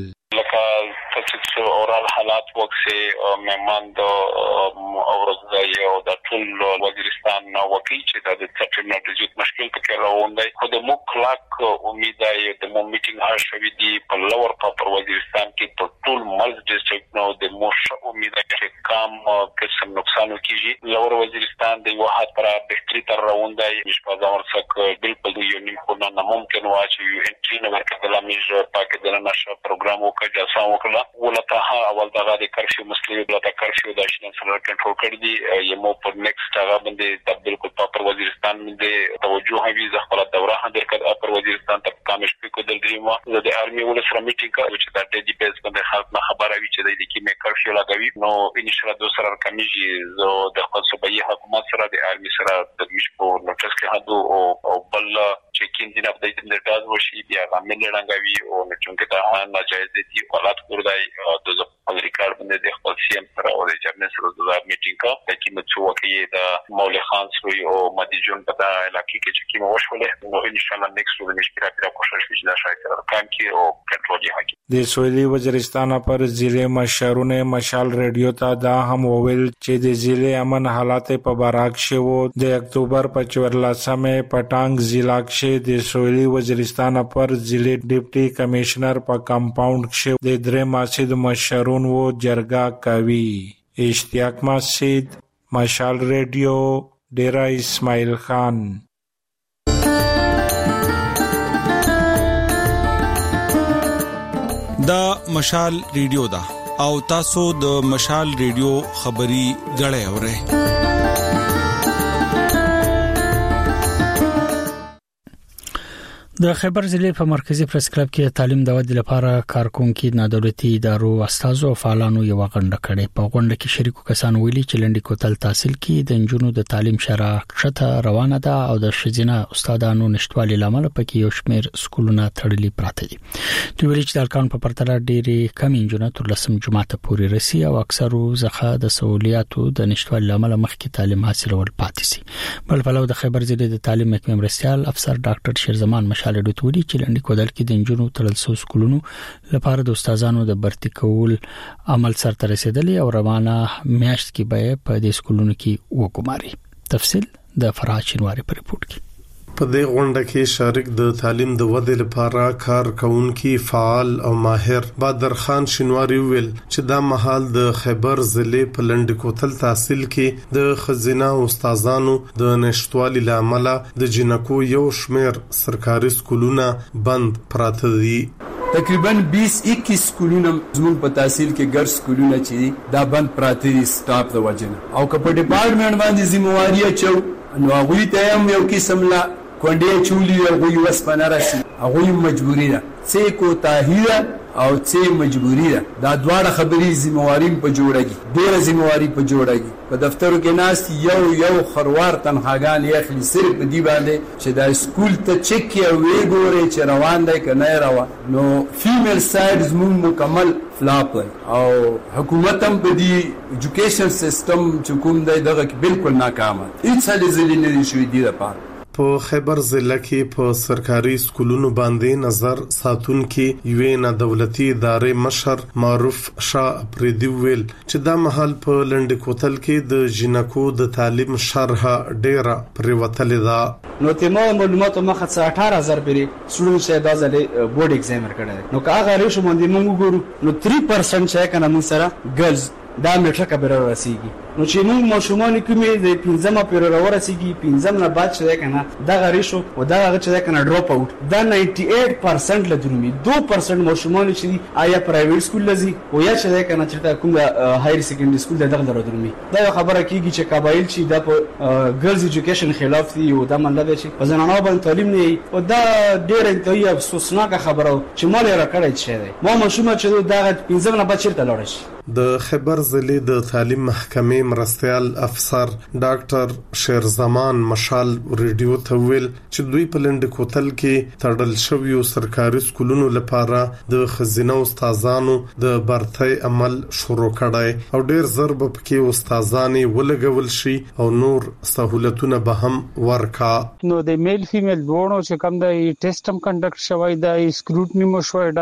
اورال حالات وکسه مهمان د اورزای او د ټول وزیرستان نو وکیل چې د سپټمبر د جوت مشکل کې راوندای خو د مخلق امید دی د مو میټینګ هر شوی دی په لور په وزیرستان کې په ټول ملز ډیسټریکټ نو د موش امید چې کم قسم نقصان کیږي لور وزیرستان د یو حد پر بهتري تر راوندای نشو ځور څک بالکل یو نیم کو نه ممکن واچي یو انټری نه ورکړل میږي پاکه د نشه پروګرام وکړه جاسا وکړه ولته اول دغه د کرفیو مسلې د کرفیو د شنن سره کنټرول کړی دی یمو پر نیکسټ هغه باندې د بالکل په وزیرستان باندې توجه هوي ځخله دوره هندر کړه پر وزیرستان ته کامش په د دریمه د ارمي ول سره میټینګ کوي چې د دې بیس باندې خلک نه خبره وي چې د دې کې مې کرفیو لګوي نو ان شاء الله د سره کمیږي زه د خپل صوبایي حکومت سره د ارمي سره د مشکو نوټس کې هدو او بل چې کیندین اپ د دې د وشي بیا باندې رنګوي او چې دا ناجایز دي حالات وردای د امریکا باندې د خپل سی ام سره او د جرمن سره د میټینګ کا د کیمه څو کې د مولوی خان سوی او مدي جون په دا علاقې کې چې کیمه وشولې نو ان شاء الله نیکسټ د مشکل پیدا کوشش وکړي دا شاید کار کوي او کنټرول یې کوي د سویلي وزیرستان پر ضلع مشرونه مشال ریډیو ته دا هم وویل چې د ضلع امن حالات په باراک شوو د اکتوبر په چورلسمه پټانګ ضلع کې د سویلي وزیرستان پر ضلع ډیپټي کمشنر په کمپاوند کې د درې ماسید مشرون وو جرګه کوي اشتیاق مسجد مشال ریډیو ډیرا اسماعیل خان دا مشال ریډیو دا او تاسو د مشال ریډیو خبري غړې اورئ د خیبر ضلع په مرکزی پریس کلب کې تعلیم د ودې لپاره کارکونکو نه دولتي ادارو استادو او فعالانو یو غونډه کړې. په غونډه کې شریکو کسان ویلي چې لنډی کوتل تحصیل کې د انجونو د تعلیم شرح کښته روانه ده او د شزینه استادانو نشټوالي لامل پکې یو شمېر سکولونه تړلي پراته دي. دوی ویلي چې د کارکون په پرتله ډېری کم انجونو تر لسم جماعت پورې رسي او اکثرو ځخه د سہولیاتو د نشټوالي لامل مخکې تعلیم حاصلول پاتې سي. بل پلو د خیبر ضلع د تعلیم محکمې مرستيال افسر ډاکټر شیرزمان مشال ډوتوري چې لنډی کوتل کې د انجونو تړل سو سکولونو لپاره د استادانو د برتي کول عمل سره رسیدلی او روانه میاشت کې به په دې سکولونو کې وګماري. تفصیل د فرحات شینواری په ریپورت کې. په دې غونډه کې شریک د تعلیم د ودې لپاره کار کوونکي فعال او ماهر بدر خان شینواری ویل چې دا مهال د خیبر ضلع په لنډ کوتل تحصیل کې د خزینه استادانو د نشټوالي لامل د جنکو یو شمیر سرکاري سکولونه بند پراته دي. تقریبا بیس اکیس سکولونه زموږ په تحصیل کې ګر سکولونه چې دا بند پراته دي سټاف د وجنه او که په ډپارټمنټ باندې ذمہواری چو نو هغه ته هم یو قسم لا کونډې چولي هغه وسپنه راشي هغه مجبوری ده څه کو تاهیه او څه مجبوری ده. دا دواړه خبرې ذمہواری په جوړږي ډېر ذمہواری په جوړږي. په دفترو کې ناس یو یو خروار تنخواګان یې خلی صرف دی باندې چې دا سکول ته چک یا وی ګوري چې روان دی کنه روان نو فیمیل سایډز مون مکمل فلاپ او حکومت هم په دې ایجوکیشن سیستم چې کوم دی دغه بالکل ناکامه هیڅ حل ځلی نه شوی دی لپاره. په خیبر ضلع کې په سرکاري سکولونو باندې نظر ساتونکو یو نه دولتي ادارې مشر معروف شاه پریدي ویل چې دا محل په لنډ کوتل کې د جنکو د تعلیم شرح ډیره پریوتل ده. نو تیمه معلوماتو مخه اٹھارہ هزار پیری سټوډنټ شه دا ځلې بورډ ایگزام ورکړل نو کاغه ریشو باندې موږ ګورو نو تین پرسنټ چې کنه موږ سره ګرلز دا میټره کبره راسیږي نو چې موږ ماشومان کومې د پنځمه پیره ورسیږي پنځم نه بعد چې کنه دا غریشو او دا هغه چې کنه ډراپ اوټ دا نائنٹی ایٹ پرسنٹ لدرومي دو پرسنٹ ماشومان چې آیا پرایویټ سکول لذي او یا چې کنه چې کوم هایر سیکنډري سکول دغه درودرومي دا خبره کیږي چې قبایل چې د ګرلز ایجوکیشن خلاف دي او دا منل دي چې زنانو باندې تعلیم نه او دا ډېر انتهایی افسوسناک خبره چې مال را کړی چې ما ماشومان چې دا پنځم نه بعد چیرته لاړ شي. د خیبر ضلع د تعلیم محکمې مرستيال افسر ډاکټر شیرزمان مشال ریډیو ته ویل چې دوی په لنډ کوتل کې تړل شوی سرکاري سکولونو لپاره د خزینه استادانو د برتۍ عمل شروع کړای او ډیر ضرب پکې استادانې ولګول شي او نور سہولتونه به هم ورکا. نو د میل فیمیل دوړو چې کوم د ټیسټ هم کنډکټ شوی د سکروټنی مو شوی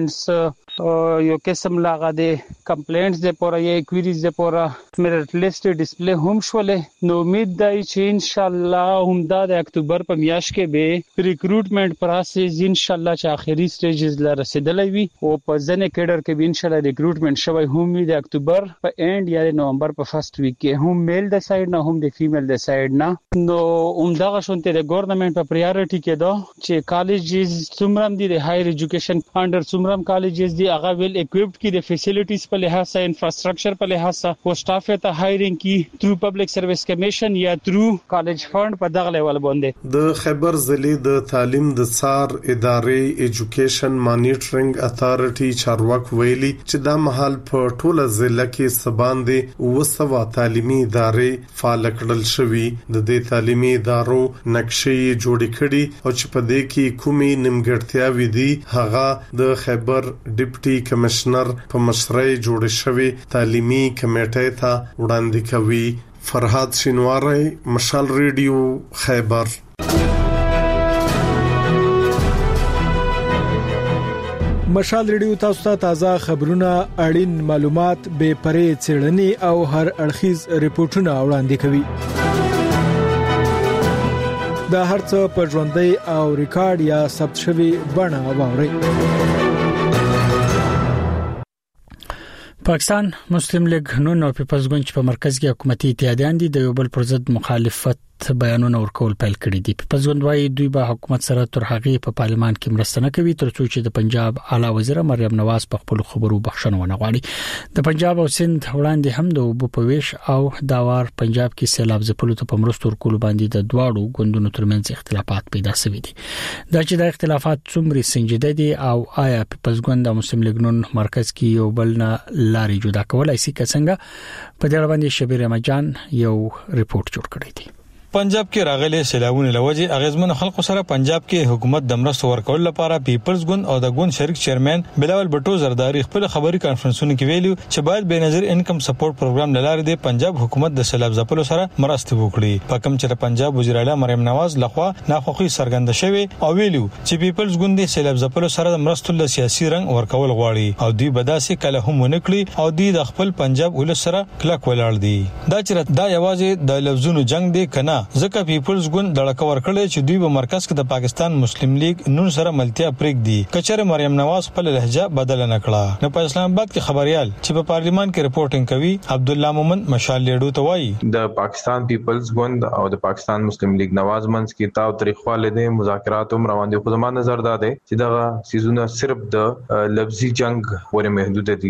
ډاکومېنټس یو قسم لاغه د کمپلینټس د پوره یې کویریز د پوره میرټ لیست ډیسپلی هم شولې. نو امید دی چې ان شاء الله هم د اکتوبر په میاشت کې به ریکروټمنټ پروسس ان شاء الله چې اخیری سټیجز لا رسیدلې وي او په ځنه کډر کې به ان شاء الله ریکروټمنټ شوی هم د اکتوبر په اینډ یا نومبر په فرست ویک کې هم میل د سایډ نه هم د فیمیل د سایډ نه. نو عمدغه شونته د ګورنمنت په پریورټی کې دا چې کالجز څومره دي د هایر ایجوکیشن انډر څومره کالجز دي هغه ویل اکوپډ کې د فیسیلیټیز په لحاظ سره انفراستراکچر په لحاظ سره او سټاف ته هایرینګ کی تھرو پبلک سرویس کمیشن یا تھرو کالج فند په دغه لیول باندې. د خیبر ضلع د تعلیم د څار ادارې ایجوکیشن مانیټرینګ اتھارټي چارواک ویلي چې دا مهال په ټوله ضلع کې سباندې وسوا تعلیمي ادارې فعال کړل شوی. د دې تعلیمي ادارو نقشې جوړې کړي او چې په دې کې کومې نیمګړتیاوې دي هغه د خیبر ډیپټي کمشنر په مشرۍ جوړ شوی تعلیمي کمیټې ته وړاندې کوي. فرحات شینواری مشال ریډیو خیبر. مشال ریډیو تاسو ته تازه خبرونه اړین معلومات به پرې چېړنې او هر اړخیز ریپورتونه وړاندې کوي. دا هرڅه په ژوندۍ او ریکارډ یا ثبت شوی بڼه واوري. پاکستان مسلم لیگ نون او پیپلز ګوند په مرکز کې حکومتي اتحادیان دي د یو بل پر ضد مخالفت بیانونه ورکول پیل کړي دي. پیپلز ګوند وايي دوی به حکومت سره تر هغه په پارلمان کې مرسته نه کوي تر څو چې د پنجاب اعلی وزیر مریم نواز په خپل خبرو بخښنه ونه غواړي. د پنجاب او سند وړاندې هم د وبو پويش او داوار پنجاب کې سیلاب ځپلو ته په مرستو ورکول باندې د دواړو ګوندونو ترمنځ اختلافات پیدا شوي دي. دا چې د اختلافات څومره سنجیده دي او آیا پیپلز ګوند او مسلم لیگ نون مرکز کې یو بل نه لارې جدا کولای شي که څنګه، په دې اړه باندې شبیر مجان یو ریپورت جوړ کړی دی. پنجاب کې راغلي سیلابونه لوجه اغیزمن خلکو سره پنجاب کې حکومت د مرستو ورکول لپاره پیپلز ګوند او د ګوند شریک چیرمن بلاول بټو زرداری خپل خبري کانفرنسونه کې ویلو چې باید به نظر انکم سپورټ پروګرام لاره د پنجاب حکومت د سیلاب ځپلو سره مرسته وکړي. په کوم چې پنجاب وزیر اعلی مریم نواز لخوا ناخوخي سرګند شوی او ویلو چې پیپلز ګوند د سیلاب ځپلو سره د مرستو له سیاسي رنګ ورکول غواړي او دوی بداسي کله هم ونکړي او دوی د خپل پنجاب ولس سره کلک ولاړ دي. دا چې دا یوازې د لفظونو جنگ دی کنه، ځکه پیپلز ګوند دړه ور کړل چې دوی په مرکز کې د پاکستان مسلم لیگ نون سره ملتیا پریک دي. کچره مریم نواز خپل لهجه بدل نه کړه. نو په اسلام آباد کې خبريال چې په پارلیمان کې رپورټینګ کوي عبد الله مومن مشال لیډو ته وایي د پاکستان پیپلز ګوند او د پاکستان مسلم لیگ نواز منځ کې تاو طریقواله دي مذاکرات هم روان دي. خو زموږ نظر دا دی چې دا سيزونه صرف د لفظي جنگ ورې محدود دي.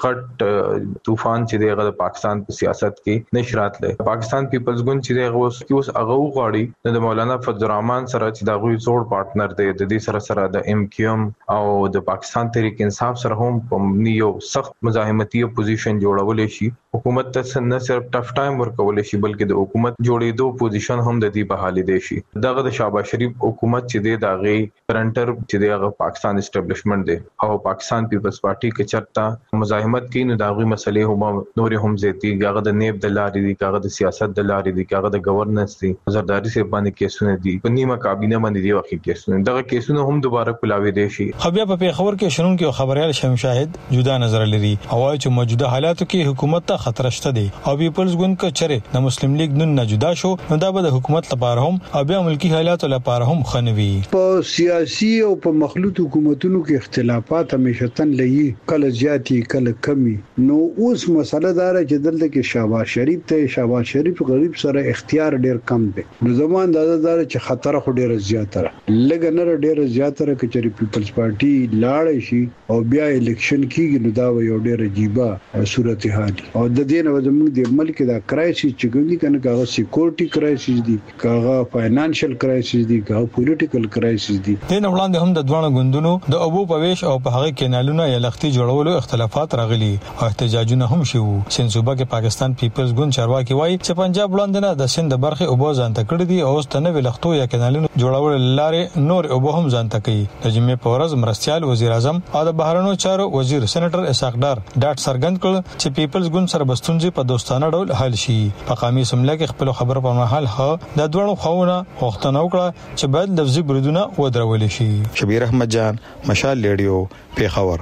څغټ طوفان چې دغه د پاکستان په سیاست کې نشرات لې پاکستان پیپلز ګوند چې دغه اوس اوس هغه غواړي د مولانا فضل الرحمن سره چې دا غوي زوړ پارټنر دی د دې سره سره د ام کیو ام او د پاکستان تحریک انصاف سره هم په یو سخت مزاحمتي پوزیشن جوړول شي. حکومت ته نه صرف ټف ټایم ورکول شي بلکې د حکومت جوړېدو پوزیشن هم د دې بحالي دی شي. دغه د شاباش شریف حکومت چې دی دغه کرنټر چې دغه پاکستان اسټابلیشمنت دی او پاکستان پیپلز پارټي کې چرته مزاحمت کوي نو دغه مسلې هم نور هم زیاتی هغه د نیب د لارې دي هغه د سیاست د لارې دي هغه د گورننس دي زرداری سے باندې کیسونه دي په نیمه کابینه باندې دی وخت کیسونه دغه کیسونه هم دوباره کولاوي دي شي. خبریا په پیښور کې شنن کې خبريال شم شاهد جدا نظر لري او چې موجوده حالاتو کې حکومت ته خطر شته دي او پیپلز ګوند کې چره د مسلم لیگ نن نه جدا شو نو دا به د حکومت لپاره هم او بیا ملکی حالاتو لپاره هم خنوي. په سیاسي او په مخلوط حکومتونو کې اختلافات همیشه تن لې کله زیاتی کله کمی. نو اوس مسله دا ده چې دلته کې شهباز شریف ته شهباز شریف غریب سره اختیار ډیر کم دی. نو زموږ دا دا چې خطر خو ډیر زیاتره لګ نه ډیر زیاتره کچري پیپلز پارټي لاړ شي او بیا الیکشن کیږي نو دا یو ډیر عجیبه صورتحال او د دې نو زموږ د ملک دا کرایسس چې ګوندي کنه کاغه سکیورټي کرایسس دي کاغه فاینانشل کرایسس دي کاغه پولیټیکل کرایسس دي. د نو وړاندې هم د دوه ګوندونو د ابو پويش او په هغه کینالونو یا لختي جوړولو اختلافات راغلي او احتجاجونه هم شو. سند صوبه کې پاکستان پیپلز ګوند چارواکي وایي چې پنجاب وړاندې نه د سند برخه ابو ځان تکړه دي او ستنه لختو یا کینالونو جوړول لارې نور ابو هم ځان تکي. د جمعې په ورځ مرستيال وزیر اعظم او د بهرنیو چارو وزیر سېنیټر اسحاق ډار ډاټ سرګند کړ چې پیپلز ګوند سره بستونځي په دوستانه ډول حل شي. په قومي سمله کې خپل خبر په محل ها د دوړو خوونه وختونه وکړه چې باید لفظي بریدونه ودرول شي. شبیر احمد جان مشال ریډیو پیښور.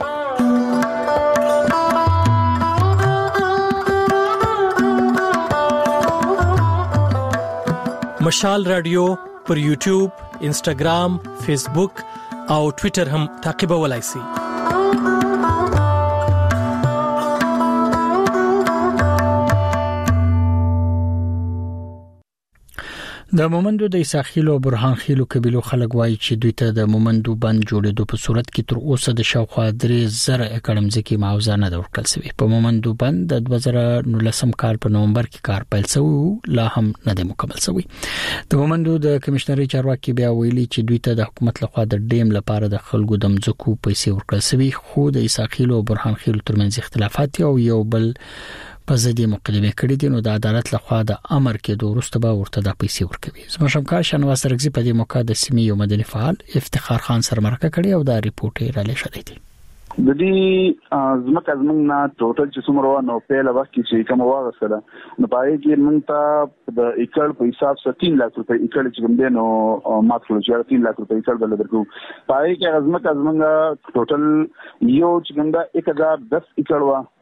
مشال رادیو پر یوټیوب، انسټاګرام، فیسبوک او ټوئیټر هم تعقیبولای شئ. د مومندو د اساخیل او برهان خیلو قبيلو خلک وایي چې دوی ته د مومندو بند جوړېدو په صورت کې تر اوسه د شاوخوا درې زره ایکړ ځمکې معاوضه نه ورکړل شوې. په مومندو بند د دوه زره نولسم کال په نومبر کې کار پیل شو لا هم نه دی مکمل شوی. د مومندو د کمشنري چارواکي بیا ویلي چې دوی ته د حکومت لخوا د ډیم لپاره د خلکو د ځمکو پیسې ورکړل شوې خو د اساخیل او برهان خیلو ترمنځ اختلافات او یو بل په ځدی مقدمه کړې دي نو د عدالت لخوا د امر کې د ورسته به ورته د پیسې ورکوي. زما شمکار شنواز سرګزي په دې موقع د سیمې یو مدني فعال افتخار خان سره مرکه کړې او دا ریپورت یې را لېږلی دی. د دې زمکه زمونږ نه ټوټل چې څومره نو په لوخت کې چې کوم واغسله نو پای کې مونږ ته د ایکړ په حساب سره تین لک روپۍ ایکړ چې کوم دی نو ماته چې تین لک روپۍ ایکړ بل درکو. پای کې زمکه زمونږ ټوټل یو چې کوم دا एक हज़ार दस ایکړ وا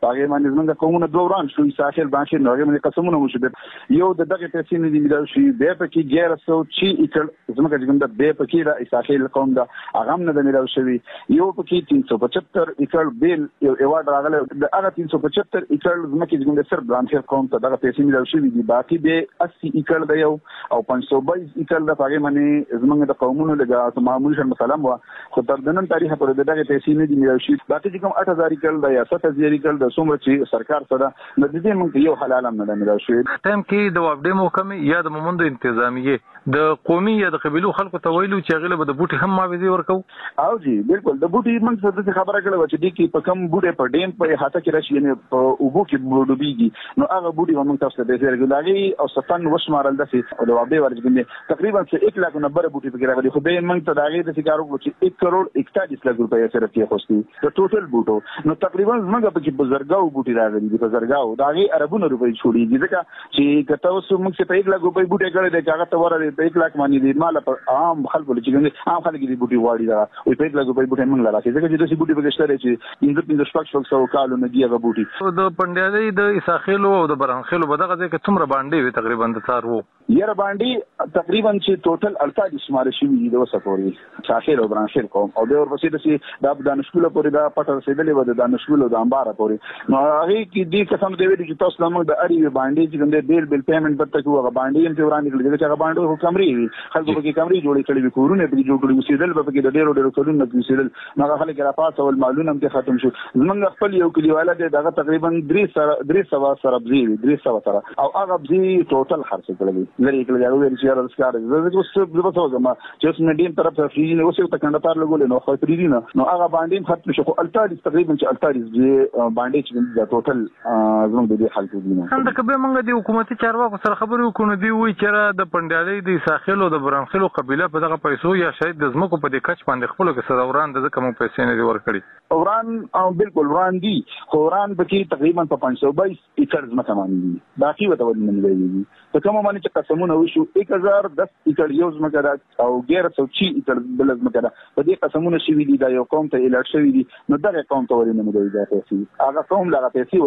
هغه باندې زمونږ قومونه دوران شو ساحل باندې نو هغه باندې قسمونه وشو یو د دغه پیسې نه دی ملو شي به پکې ګیر سو چې اکل زمونږ څنګه به پکې را ساحل قوم دا هغه نه د ملو شوی یو پکې تین سو پچهتر اکل بیل یو ایوارډ راغله د هغه تین سو پچهتر اکل زمونږ څنګه سر برانچ قوم ته دغه پیسې ملو شوی دي باقي به اسی اکل دی یو او پنځه سو بایس اکل د هغه باندې زمونږ د قومونو لګا معمول شن مثلا وا خو تر دنن تاریخ پر دغه پیسې نه دی ملو شي باقي کوم اټ هزار اکل دی یا سات هزار اکل د څومره چې سرکار سره د دې موږ یو حلال هم نه ملو شي ټیم کې د وابډې محکمې یا د مومند انتظامیه د قومي یا د قبيلو خلکو ته ویلو چې غله به د بوټي هم معاوضه ورکو او جی بالکل د بوټي موږ څه خبره کړو چې د کې په کم بوټي په ډیم په هاته کې راشي نه په اوبو کې بوډوبيږي نو هغه بوټي موږ تاسو ته د ریګولاري او ستن وشمارل دسي او د وابډې ورګنې تقریبا څه یک لک نبر بوټي په کې راغلي خو به موږ ته داغه د سکارو چې یک کروڑ اکتالیس لک روپیا سره کې خوستي د ټوټل بوټو نو تقریبا موږ په کې بزرګاو بوټي راغلي د بزرګاو داغه عربونو روپۍ چھوړي ځکه چې کته اوس موږ څه په یک لک روپۍ بوټي کړي د هغه ته ورته په یک لک باندې مال په عام خلکو چې عام خلک دي بوټي واړي دا وي په یک لک روپۍ بوټي موږ لراکې ځکه چې د بوټي په کشتره چې انځ پنځه شپږ شپږ سو کالو نه دی هغه بوټي د پندیالي د اساخیلو او د برانخیلو په دغه ځای کې څومره باندې وي تقریبا د څار وو یره باندې تقریبا چې ټوټل اړتالیس شمار شي دي د وسپوري ساخیل او برانخیل کوم او د ورپسې د د دانشګول پورې دا پټر رسیدلې و د دانشګول د انبار پورې نو هغه کې دې قسم دی ویلي چې تاسو موږ د اړې باندې چې کوم بیل بیل پیمنٹ پته کوو هغه باندې هم چې ورانه کړل چې هغه باندې خو کمري وي خلکو کې کمري جوړې کړې وي کورونه په جوړ کړی وسیدل په کې د ډېرو ډېرو کورونه کې وسیدل نو هغه خلک را پات او معلومه هم ختم شو زمونږ خپل یو کلیواله دی دغه تقریبا درې سره درې سوا سره بزی درې سوا سره او هغه بزی ټوټل خرڅ کړل لري کړل یو ویل چې راځکار زه اوس په څه وځم چې اوس مې ډیم طرف ته فری نه اوسې ته کنده تار لګول نو خو فری نه نو هغه باندې ختم شو خو التالیس تقریبا چې التالیس دی باندې چې د ټوټل زموږ د خلکو دي نو هم د کبه موږ د حکومتي چارواکو سره خبرې وکړو دی وی چې د پندیالي د ساحل او د برانخیلو قبيله په دغه پیسو یا شاید د زمکو په دې کچ باندې خپل کې سروران د کوم پیسې نه دی ورکړي اوران او بالکل وران دي خوران بکی تقریبا په پنځه سو بایس ایکړ ځمکه باندې باقي وته ودی نه دی په کومه باندې چې قسمونه وشو یک هزار دس ایکړ یو ځمکه او غیر څو چې ایکړ بل ځمکه په دې قسمونه شوي دي دا یو قوم ته الټ شوي دي نو دغه قوم ته ورینه نه دی دا پیسې هغه قوم لا پیسې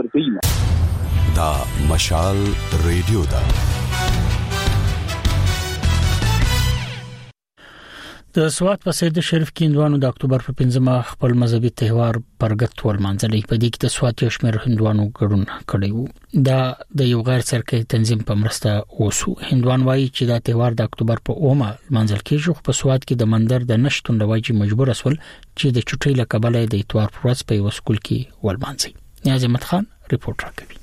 ورکړي دا مشال ریډیو دا د سوات په سید شریف کې هندوانو د اکتوبر په پنځمه خپل مذهبي تهوار پرګت ولمانځلې په دې کې د سوات یو شمېر هندوانو ګډون کړی وو دا د یو غیر سرکاري تنظیم په مرسته اوسو هندوان وایي چې دا تهوار د اکتوبر په اومه لمانځل کېږي په سوات کې د مندر د نشټون لوجې مجبور اسول چې د چټۍ لکبلې د اتوار پر ورځ په یو سکول کې ولمانځي نیاز احمد خان ریپورت راکوي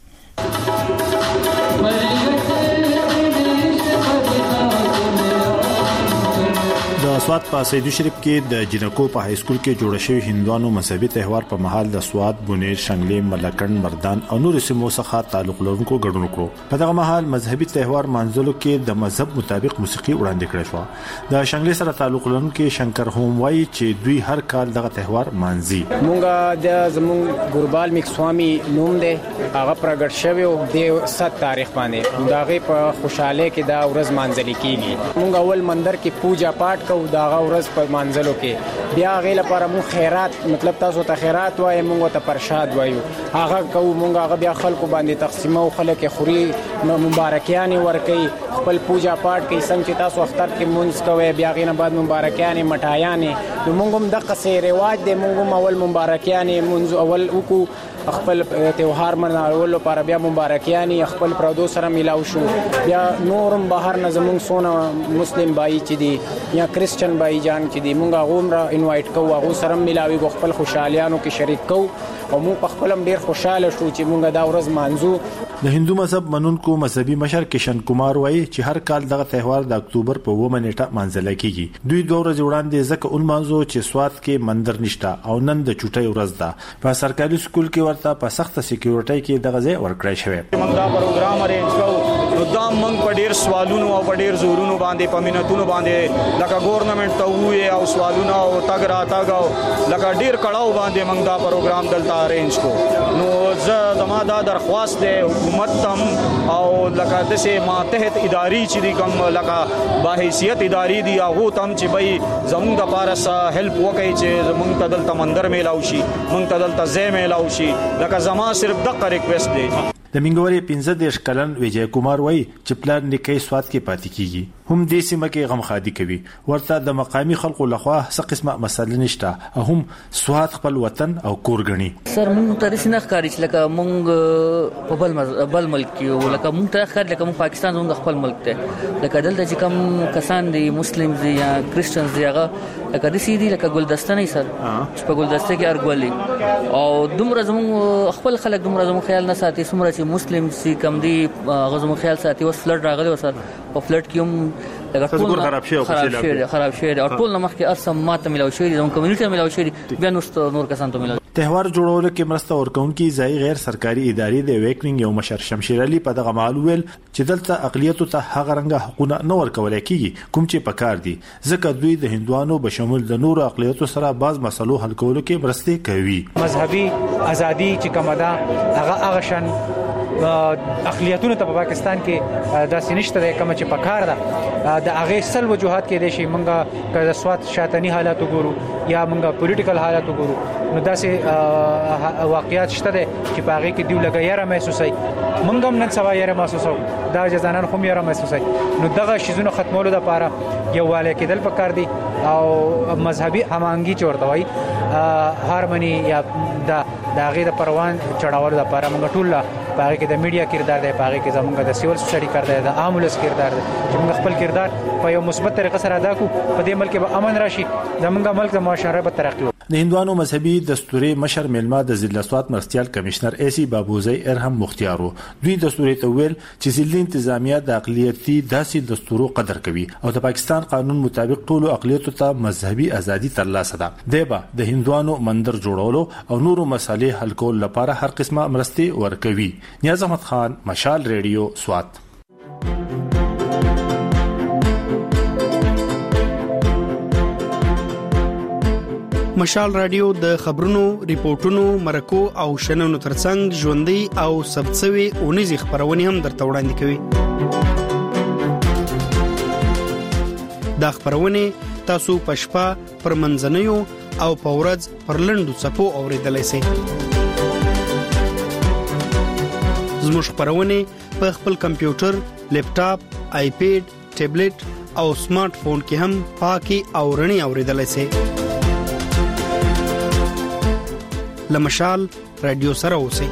د سوات په سید شریف کې د جنکو په های سکول کې جوړ شوی هندوانو مذهبي تهوار په محل د سوات بونیر شنګلې ملکن مردان او نور سیمو څخه تعلق لرونکو ګډون کړو په دغه محل مذهبي تهوار منځلو کې د مذهب مطابق موسیقي وړاندې کړې شو د شنګلې سره تعلق لرونکو شنکر هوم وایي چې دوی هر کال دغه تهوار مانځي مونږه د زمون ګوربال میکسوامي نوم دی هغه پرګټ شوی او د ست تاریخ باندې داغه په خوشاله کې دا ورځ مانځل کیږي مونږ اول مندر کې پوجا پاټ کو دا ورځ په منځلو کې بیا غیله لپاره مو خیرات مطلب تاسو ته خیرات وای مونږ ته پرشاد وایو هغه کو مونږ هغه بیا خلکو باندې تقسیمو خلک خوري مبارکیان ورکي خپل پوجا پاټ کوي څنګه چې تاسو اختر کې مونږ کوي بیا غینه بعد مبارکیان مټایان نو مونږ هم د قصې رواج دی مونږ هم اول مبارکیان مونږ اول وکړو خپل تهوار مناولو لپاره بیا مبارکیان خپل پردو سره ملاو شو بیا نورم بهر نه زمونږ سونه مسلم بای چې دي یا کریسچن بای جان چې دي مونږ غوم را انوایټ کوو هغه سره ملاوي خپل خوشالیانو کې شریک کوو او مونږ په خپل ډیر خوشاله شو چې مونږ دا ورځ مانځو د هندو مذهب منونکو مذهبي مشر کشن کمار وایي چې هر کال دغه تهوار د اکتوبر په اووه نیټه مانځل کیږي دوی دوه ورځې وړاندې ځکه اون مانځو چې سوات کې مندر نشته او نن د چټي ورځ ده په سرکاري سکول کې ورته په سخت سکیورټي کې دغه ځای ورکړی شوی موږ دا پروګرام ارینج کوو نو دا موږ په ډیر سوالونو او په ډیر زورونو باندې په مينتونو باندې لکه ګورنمنت ته وې او سوالونه او تاګ را تاګ لکه ډیر کړهو باندې موږ دا پروګرام دلته ارینج کوو نو زه زما دا درخواست دی حکومت تم او لکه دسه ماتحت اداري چې کوم لکه با حیثیت اداري دی هغه تم چې بای زموږ د پارس هیلپ وکړي چې زموږ ته دلته مندر میلاو شي موږ ته دلته ځای میلاو شي لکه زما صرف دغه ریکوست دی. د منګوري پنځه دیش کلن وجय کمار وای چې پلان نکي سواد کې پاتې کیږي هم دې سیمه کې غم خادي کوي ورته د مقامی خلکو لخوا څه قسمه مسله نشته هم سواد خپل وطن او کور غني. سر موږ ته رسنه ښکاری چې لکه موږ په بل بل ملک کې لکه موږ ته ښکار لکه موږ پاکستان زموږ خپل ملک ته لکه دلته چې کوم کسان دي مسلمان دي یا کرسچنز دي هغه لکه د سیدی لکه ګلدسته نه سر چې په ګلدسته کې ارګولي او دومره زموږ خپل خلک دومره زموږ خیال نه ساتي څومره چې مسلم سي کم دي غزمو خیال ساتي وس فلډ راغلي وسر او فلډ کیوم لکه ټول خراب شي او خراب شي او ټول نمخ کې ارسم ماته ملاوي شي زموږ کمیونټي ملاوي شي بیا نور کسان ته ملاوي. تهوار جوړولو کې مرسته ورکونکي ځای غیر سرکاري ادارې د ویکنګ یو مشر شمشیر علي په دغه معلومل چې دلته اقلیتو ته هغه رنګه حقوق نه ورکول کیږي کوم چې پکار دي ځکه دوی د هندوانو بشمول د نورو اقلیتو سره بعض مسلو حل کولو کې مرسته کوي. مذهبي ازادي چې کومه ده هغه هغه شان اقلیتونو ته په پاکستان کې داسې نشته کوم چې پکار ده د هغه سل وجوهات کې د شي منګه که د سواد شاتني حالات وګورو یا منګه پولیټیکل حالات وګورو نو داسې واقعیات شته چې په هغه کې دیو لګیاره محسوسای منګه هم نن سبا یې محسوسو دا ځانان خو یې محسوسای نو دغه شیزونه ختمولو لپاره یو والي کېدل پکار دي او مذهبي همانګي چورته وای هارمونی یا د داغه د پروان چړاول لپاره موږ ټول پاره کې د میډیا کردار دی پاره کې زمونږ د سیول سوسایټي کردار دی د عامولس کردار دی چې موږ خپل کردار په یو مثبت طریقه سره ادا کو په دې ملک به امن راشي زمونږ ملک د معاشره به ترقی وکړي. د هندوانو مذهبي دستوري مشر ملما د ضلع سواد مرستيال کمشنر ایسی بابوزی ارهم مختیارو دوی دستوري ته ویل چې ضلع انتظامیه د اقلیتي داسې دستورو قدر کوي او د پاکستان قانون مطابق ټول اقلیتو ته مذهبي ازادي ترلاسه ده. دیبا د هندوانو مندر جوړولو او نورو مسالې حل کول لپاره هر قسمه مرستي ورکوي. نیاز احمد خان مشال ریډیو سوات. مشال رادیو د خبرونو، ریپورتونو، مرکو او شننو ترڅنګ ژوندۍ او سبڅوي اونیزي خبرونه هم درته وړاندې کوي. دا خبرونه تاسو پښپا پر منځنیو او پورز پر لندو صفو اوریدلای شئ. زموږ خبرونه په خپل کمپیوټر، لیپټاپ، آیپیډ، ټابلیټ او سمارټ فون کې هم پاکي او رڼي اوریدلای شئ. لمشال رادیو سره اوسئ.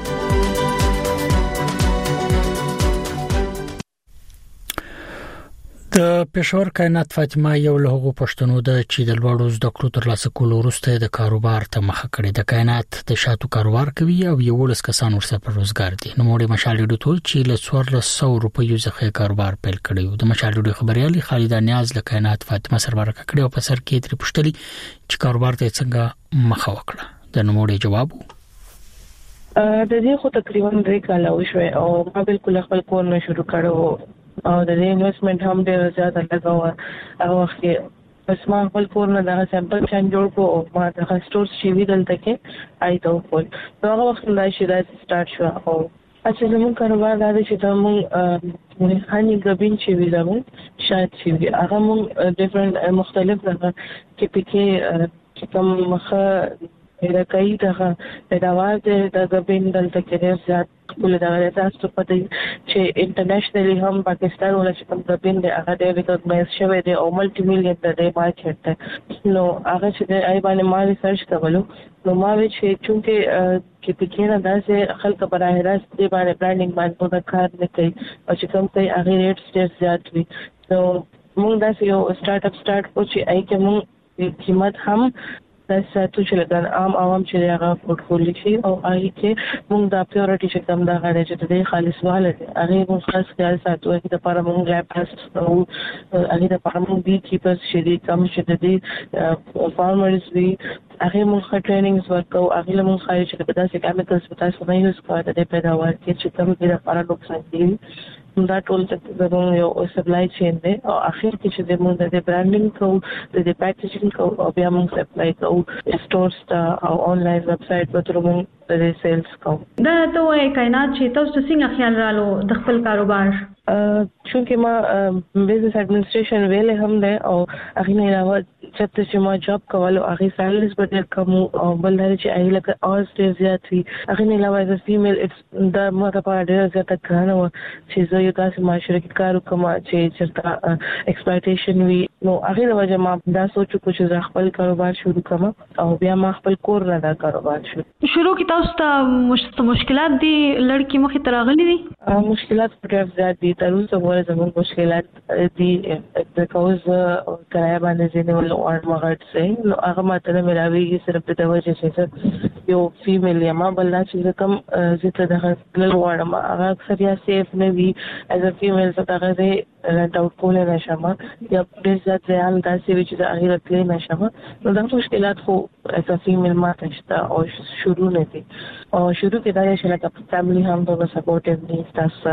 د پېښور کائنات فاطمه یو له هغو پښتنو د چې د لوړو زده کړو ترلاسه کولو وروسته د کاروبار ته مخه کړې. د کائنات د شاتو کاروبار کوي او یو لس کسان ورسره په روزګار دي. نو موږ مشال ډیډو ټول چې له څوارلس سوه روپیو څخه کاروبار پیل کړی. د مشال ډیډو خبريالي خالده نیاز له کائنات فاطمه سره ورکه کړې او په سر کې تر پښتلي چې کاروبار ته څنګه مخه وکړه. د نوموړي جواب د دې خو تقریبا درې کاله وشوي او ما بالکل خپل کور نه شروع کړو او د دې انویسټمنټ هم ډېر زیات لګاوه. هغه وخت کې بس ما خپل کور نه د سیمپل چان جوړ کو او ما د سٹورز شي ویل تکه آیته خپل نو هغه وخت نه شي دا سٹارټ شو او اچھا زموږ کاروبار دا چې زموږ هاني غبین چې وی زموږ شاید چې هغه موږ ډیفرنٹ مختلف دغه کې پکې چې کوم مخه دا کوي دغه د اواز د غبین دلته کې زیات کول دا تاسو په دې چې انټرنیشنلی هم پاکستان ولا چې کوم غبین د هغه د ریکګنایز شوی دی او ملټي میلیون د مارکیټ ته نو هغه چې د ای باندې ما ریسرچ کولو نو ما وی چې چونکه کې پکې نه داسې خلک براه راست دی باندې برانډینګ باندې په کار نه کوي او چې کوم ته هغه ریټ ډېر زیات وي نو موږ داسې یو سٹارټ اپ سٹارټ کو چې ای کې موږ قیمت هم تاسو چې لګان عام عوام چې هغه پورټفولیو شي او هغه کې موږ د پیورټی چې کوم دا غواړي چې د خالص واله هغه موږ خاص خیال ساتو چې د لپاره موږ لا پاس او هغه د لپاره موږ بي کیپرز چې دي کوم چې د دې فارمرز وي هغه مونږه ټریننګز ورکو هغه مونږه خایي چې دا څه کیمیکلز په تاسو نه یوز کوئ د پیداوار کې چې کوم دې لپاره نقصان دي دا ټول څه زموږ یو سپلای چین دی او اخر کې چې موږ د برانډینګ کوو د پیکیجینګ کوو او بیا موږ سپلای کوو سٹورز ته او انلاین ویب سټ په تر موږ د سیلز کوو دا ته وایي کائنات چې تاسو څنګه خیال رالو د خپل کاروبار چونکه ما بزنس ایڈمنسټریشن ویلې هم ده او هغه نه علاوه چې ما جاب کولو هغه سیلز په ډېر کم او بل دا چې هغه لکه اورز ډېر زیات وي هغه نه علاوه از فیمیل اټس دا ما ته په ډېر زیات کارونه و چې زه یو تاسو معاشره کې کار کوم چې چرته ایکسپلایټیشن وي نو هغه د وجه ما دا سوچو چې زه خپل کاروبار شروع کوم او بیا ما خپل کور نه دا کاروبار شروع شروع کې تاسو ته مشکلات دي لړکی مخې ته راغلي دي مشکلات ډېر زیات دي تر اوسه پورې زموږ مشکلات دي د کوز کرایه باندې ځینې اور مغرد سه نو هغه ماته نه ملاويږي صرف د وجه چې یو فیمیل یا ما بل چې کوم زته د غل وړم هغه اکثر یا سیف نه وي از ا فیمیل څه هغه دې رنټ اوټ کول نه شم یا ډېر ځات ځان داسې وي چې د هغه راتلې نه شم نو دا مشکلات خو از ا فیمیل ما ته او شروع نه دي او شروع کې دا چې لکه فیملی هم د سپورټیو دي تاسو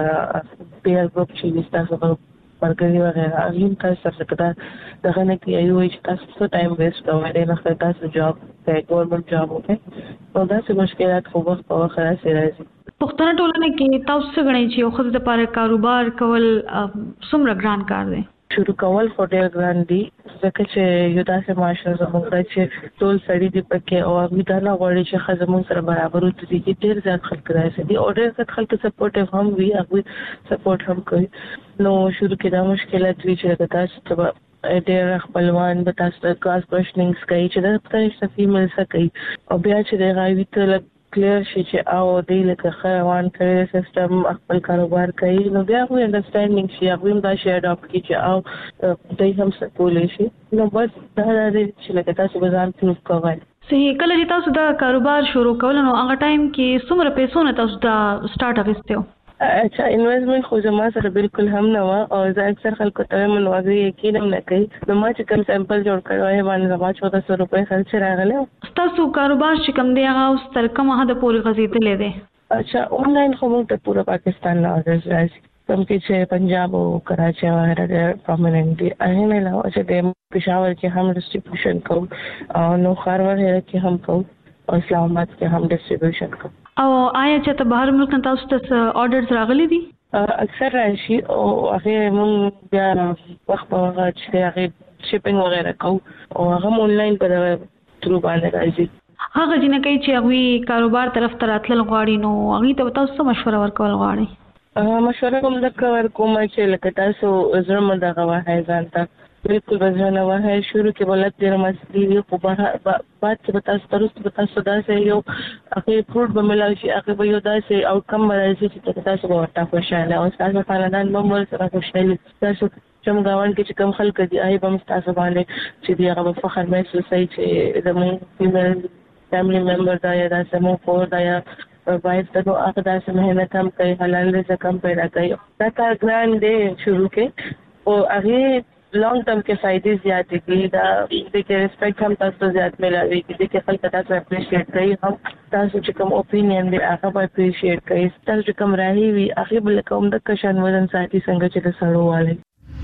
پیر ګروپ چې تاسو مرګري وغیرہ اغین تاسو سره کدا دغه نه کې یو چې تاسو څه ټایم ویسټ کوئ نه خپل تاسو جاب کوي ګورنمنت جاب وکړي نو دا څه مشکلات خو وخت په وخت راځي راځي پښتون ټولنه کې تاسو څنګه غواړئ چې یو خدای لپاره کاروبار کول څومره ګران کار دی شروع کول خو ډېر ګران دي ځکه چې یو داسې معاشره زموږ چې ټول سړي دي پکې او هغوی دا نه غواړي چې ښځه موږ سره برابر ودرېږي ډېر زیات خلک راشي دي او ډېر زیات خلک سپورټیو هم وي هغوی سپورټ هم کوي نو شروع کې دا مشکلات وي چې لکه تاسو ته ډېر خپلوان به تاسو ته کراس کوېشنینګز کوي چې دا پته نشته فیمیل څه کوي او بیا چې د هغوی ته کلیر شي چې او دی لکه ښه روان کړی سیسټم خپل کاروبار کوي نو بیا هغوی انډرسټینډینګ شي هغوی هم دا شی اډاپټ کړي چې او دی هم څه کولی شي نو بس دا دا دی چې لکه تاسو به ځان پروف کوئ صحیح کله چې تاسو دا کاروبار شروع کول نو هغه ټایم کې څومره پیسو نه تاسو دا سٹارټ اغوستیو اچھا انویسټمنٹ خو زما سره بالکل هم نه و او زه اکثر خلکو ته من واغې یقین هم نه کوي نو ما چې کوم سیمپل جوړ کړو هغه باندې زما چودہ سو روپۍ خرچ راغله تاسو کاروبار چې کوم دی هغه اوس تر کومه حد پورې غزیدلې دی اچھا آنلاین خو موږ ته پورا پاکستان نه اورز راځي کوم چې پنجاب او کراچي وغیرہ ډېر پرمننٹ دي هغه نه علاوه چې د پېښور کې هم ډسټریبیوشن کوم او نو خاروار کې هم کوم او اسلام آباد کې هم ډسټریبیوشن کوم او آیا چې ته بهر ملک تاسو ته آرډرز راغلي دي اکثر راشي او هغه مونږ بیا وخت په وخت چې هغه شپینګ وغیرہ کوو او هغه آنلاین په ترو باندې راځي هغه جنہ کوي چې هغه کاروبار طرف ته راتلل غواړي نو هغه ته تاسو مشوره ورکول غواړي مشوره کوم د کور کوم چې لکه تاسو زړه دغه واه ځان ته بالکل بزنه واه شروع کې ولادت ډیر مسلې خو بعد چې تاسو ترست تاسو دا سه یو هغه فروټ به ملای شي هغه به یو دا سه آوټ کم راځي چې تاسو به ورته خوشاله او تاسو خاندان ممبر سره خوشاله تاسو چې موږ چې کوم خلک دي آی به تاسو باندې چې دی هغه فخر محسوس کوي چې زموږ فیمیل فیملی ممبر دا یا زموږ کور دا یا وایف ته هغه داسې مهنت هم کوي حلال رزق هم پیدا کوي دا کار ګران دی شروع کې او هغه لانگ ٹرم کے فائدے زیادہ دي دا د کې ریسپیکټ هم تاسو زیات ملوي کې د خلک تاسو اپریشیټ کوي هم تاسو چې کوم اوپینین دی هغه به اپریشیټ کوي تاسو چې کوم راهي وي هغه بل کوم د کشن وزن ساتي څنګه چې د سړو والي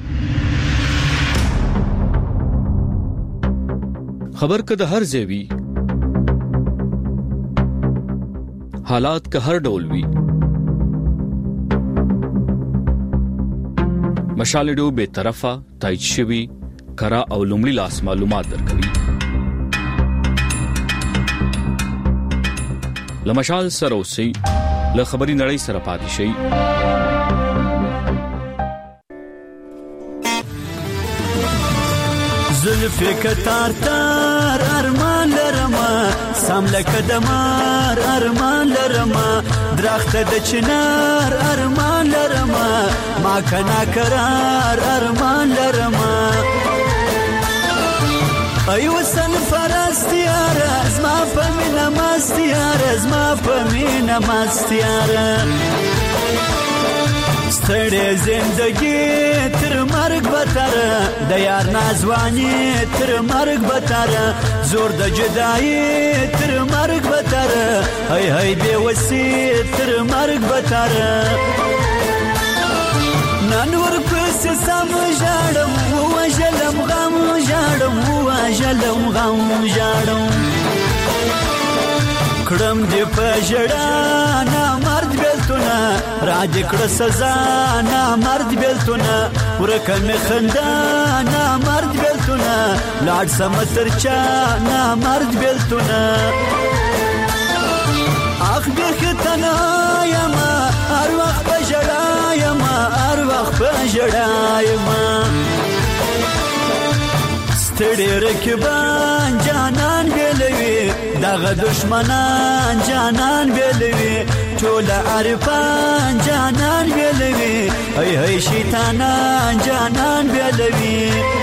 خبر کده هر ځای وي حالات که هر ډول وي مشال ډیو به طرفه تایید شوی کرا او لومړی لاس معلومات درکوي لمشال سره اوسئ له خبري نړۍ سره پاتې شئ زلفی کتار تار ارمان لرما سام لکه دمار ارمان لرما درخت د چنار ارمان لرما ما کنا کرار ارمان لرما ایو سن فرستیار از ما پمینا مستیار از ما پمینا مستیار ستړې زندگی تر مرګ بتر د یار نازوانی تر مرګ بتر زور د جدایی تر مرګ بتر هی هی بے وسی تر مرګ بتر نن ور پس سم جاړم و جلم غم جاړم و جلم غم جاړم کړم دې په جړا نا مرد بیلتونه راځ کړه سزا نا مرد بیلتونه ورکه مې خندا نا مرد بیلتونه لاړ سم ترچا نا مرد بیلتونه اخ دې ختنا یما هر وخت په جړا یما هر وخت په جړا یما ستړي رکبان جانان بیلوي دغه دشمنان جانان بیلوي ټول عارفان جانان بیلوي هی هی شیطانان جانان بیلوي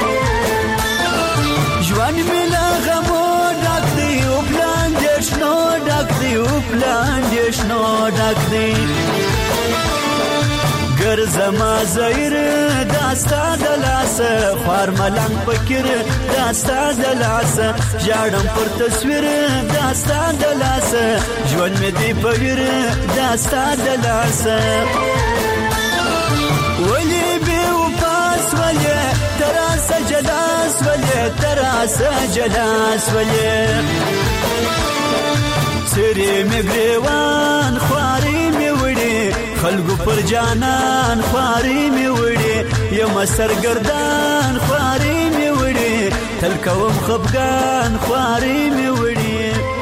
ژوند مې له غمو ډک دی او پلان دې شنو ډک دی او پلان دې شنو ډک دی ګرځما زیر داستا دلاس خار ملنګ فکر داستا دلاس جاړم پر تصویر داستا دلاس ژوند مې دی پویر داستا دلاس ولی به وپاس ولی تراس جلاس ولی تراس جلاس ولی سری می ګریوان خواري می وړي خلګو پر جانان خواري می وړي یم سرګردان خواري می وړي تل کوم خفګان خواري می وړي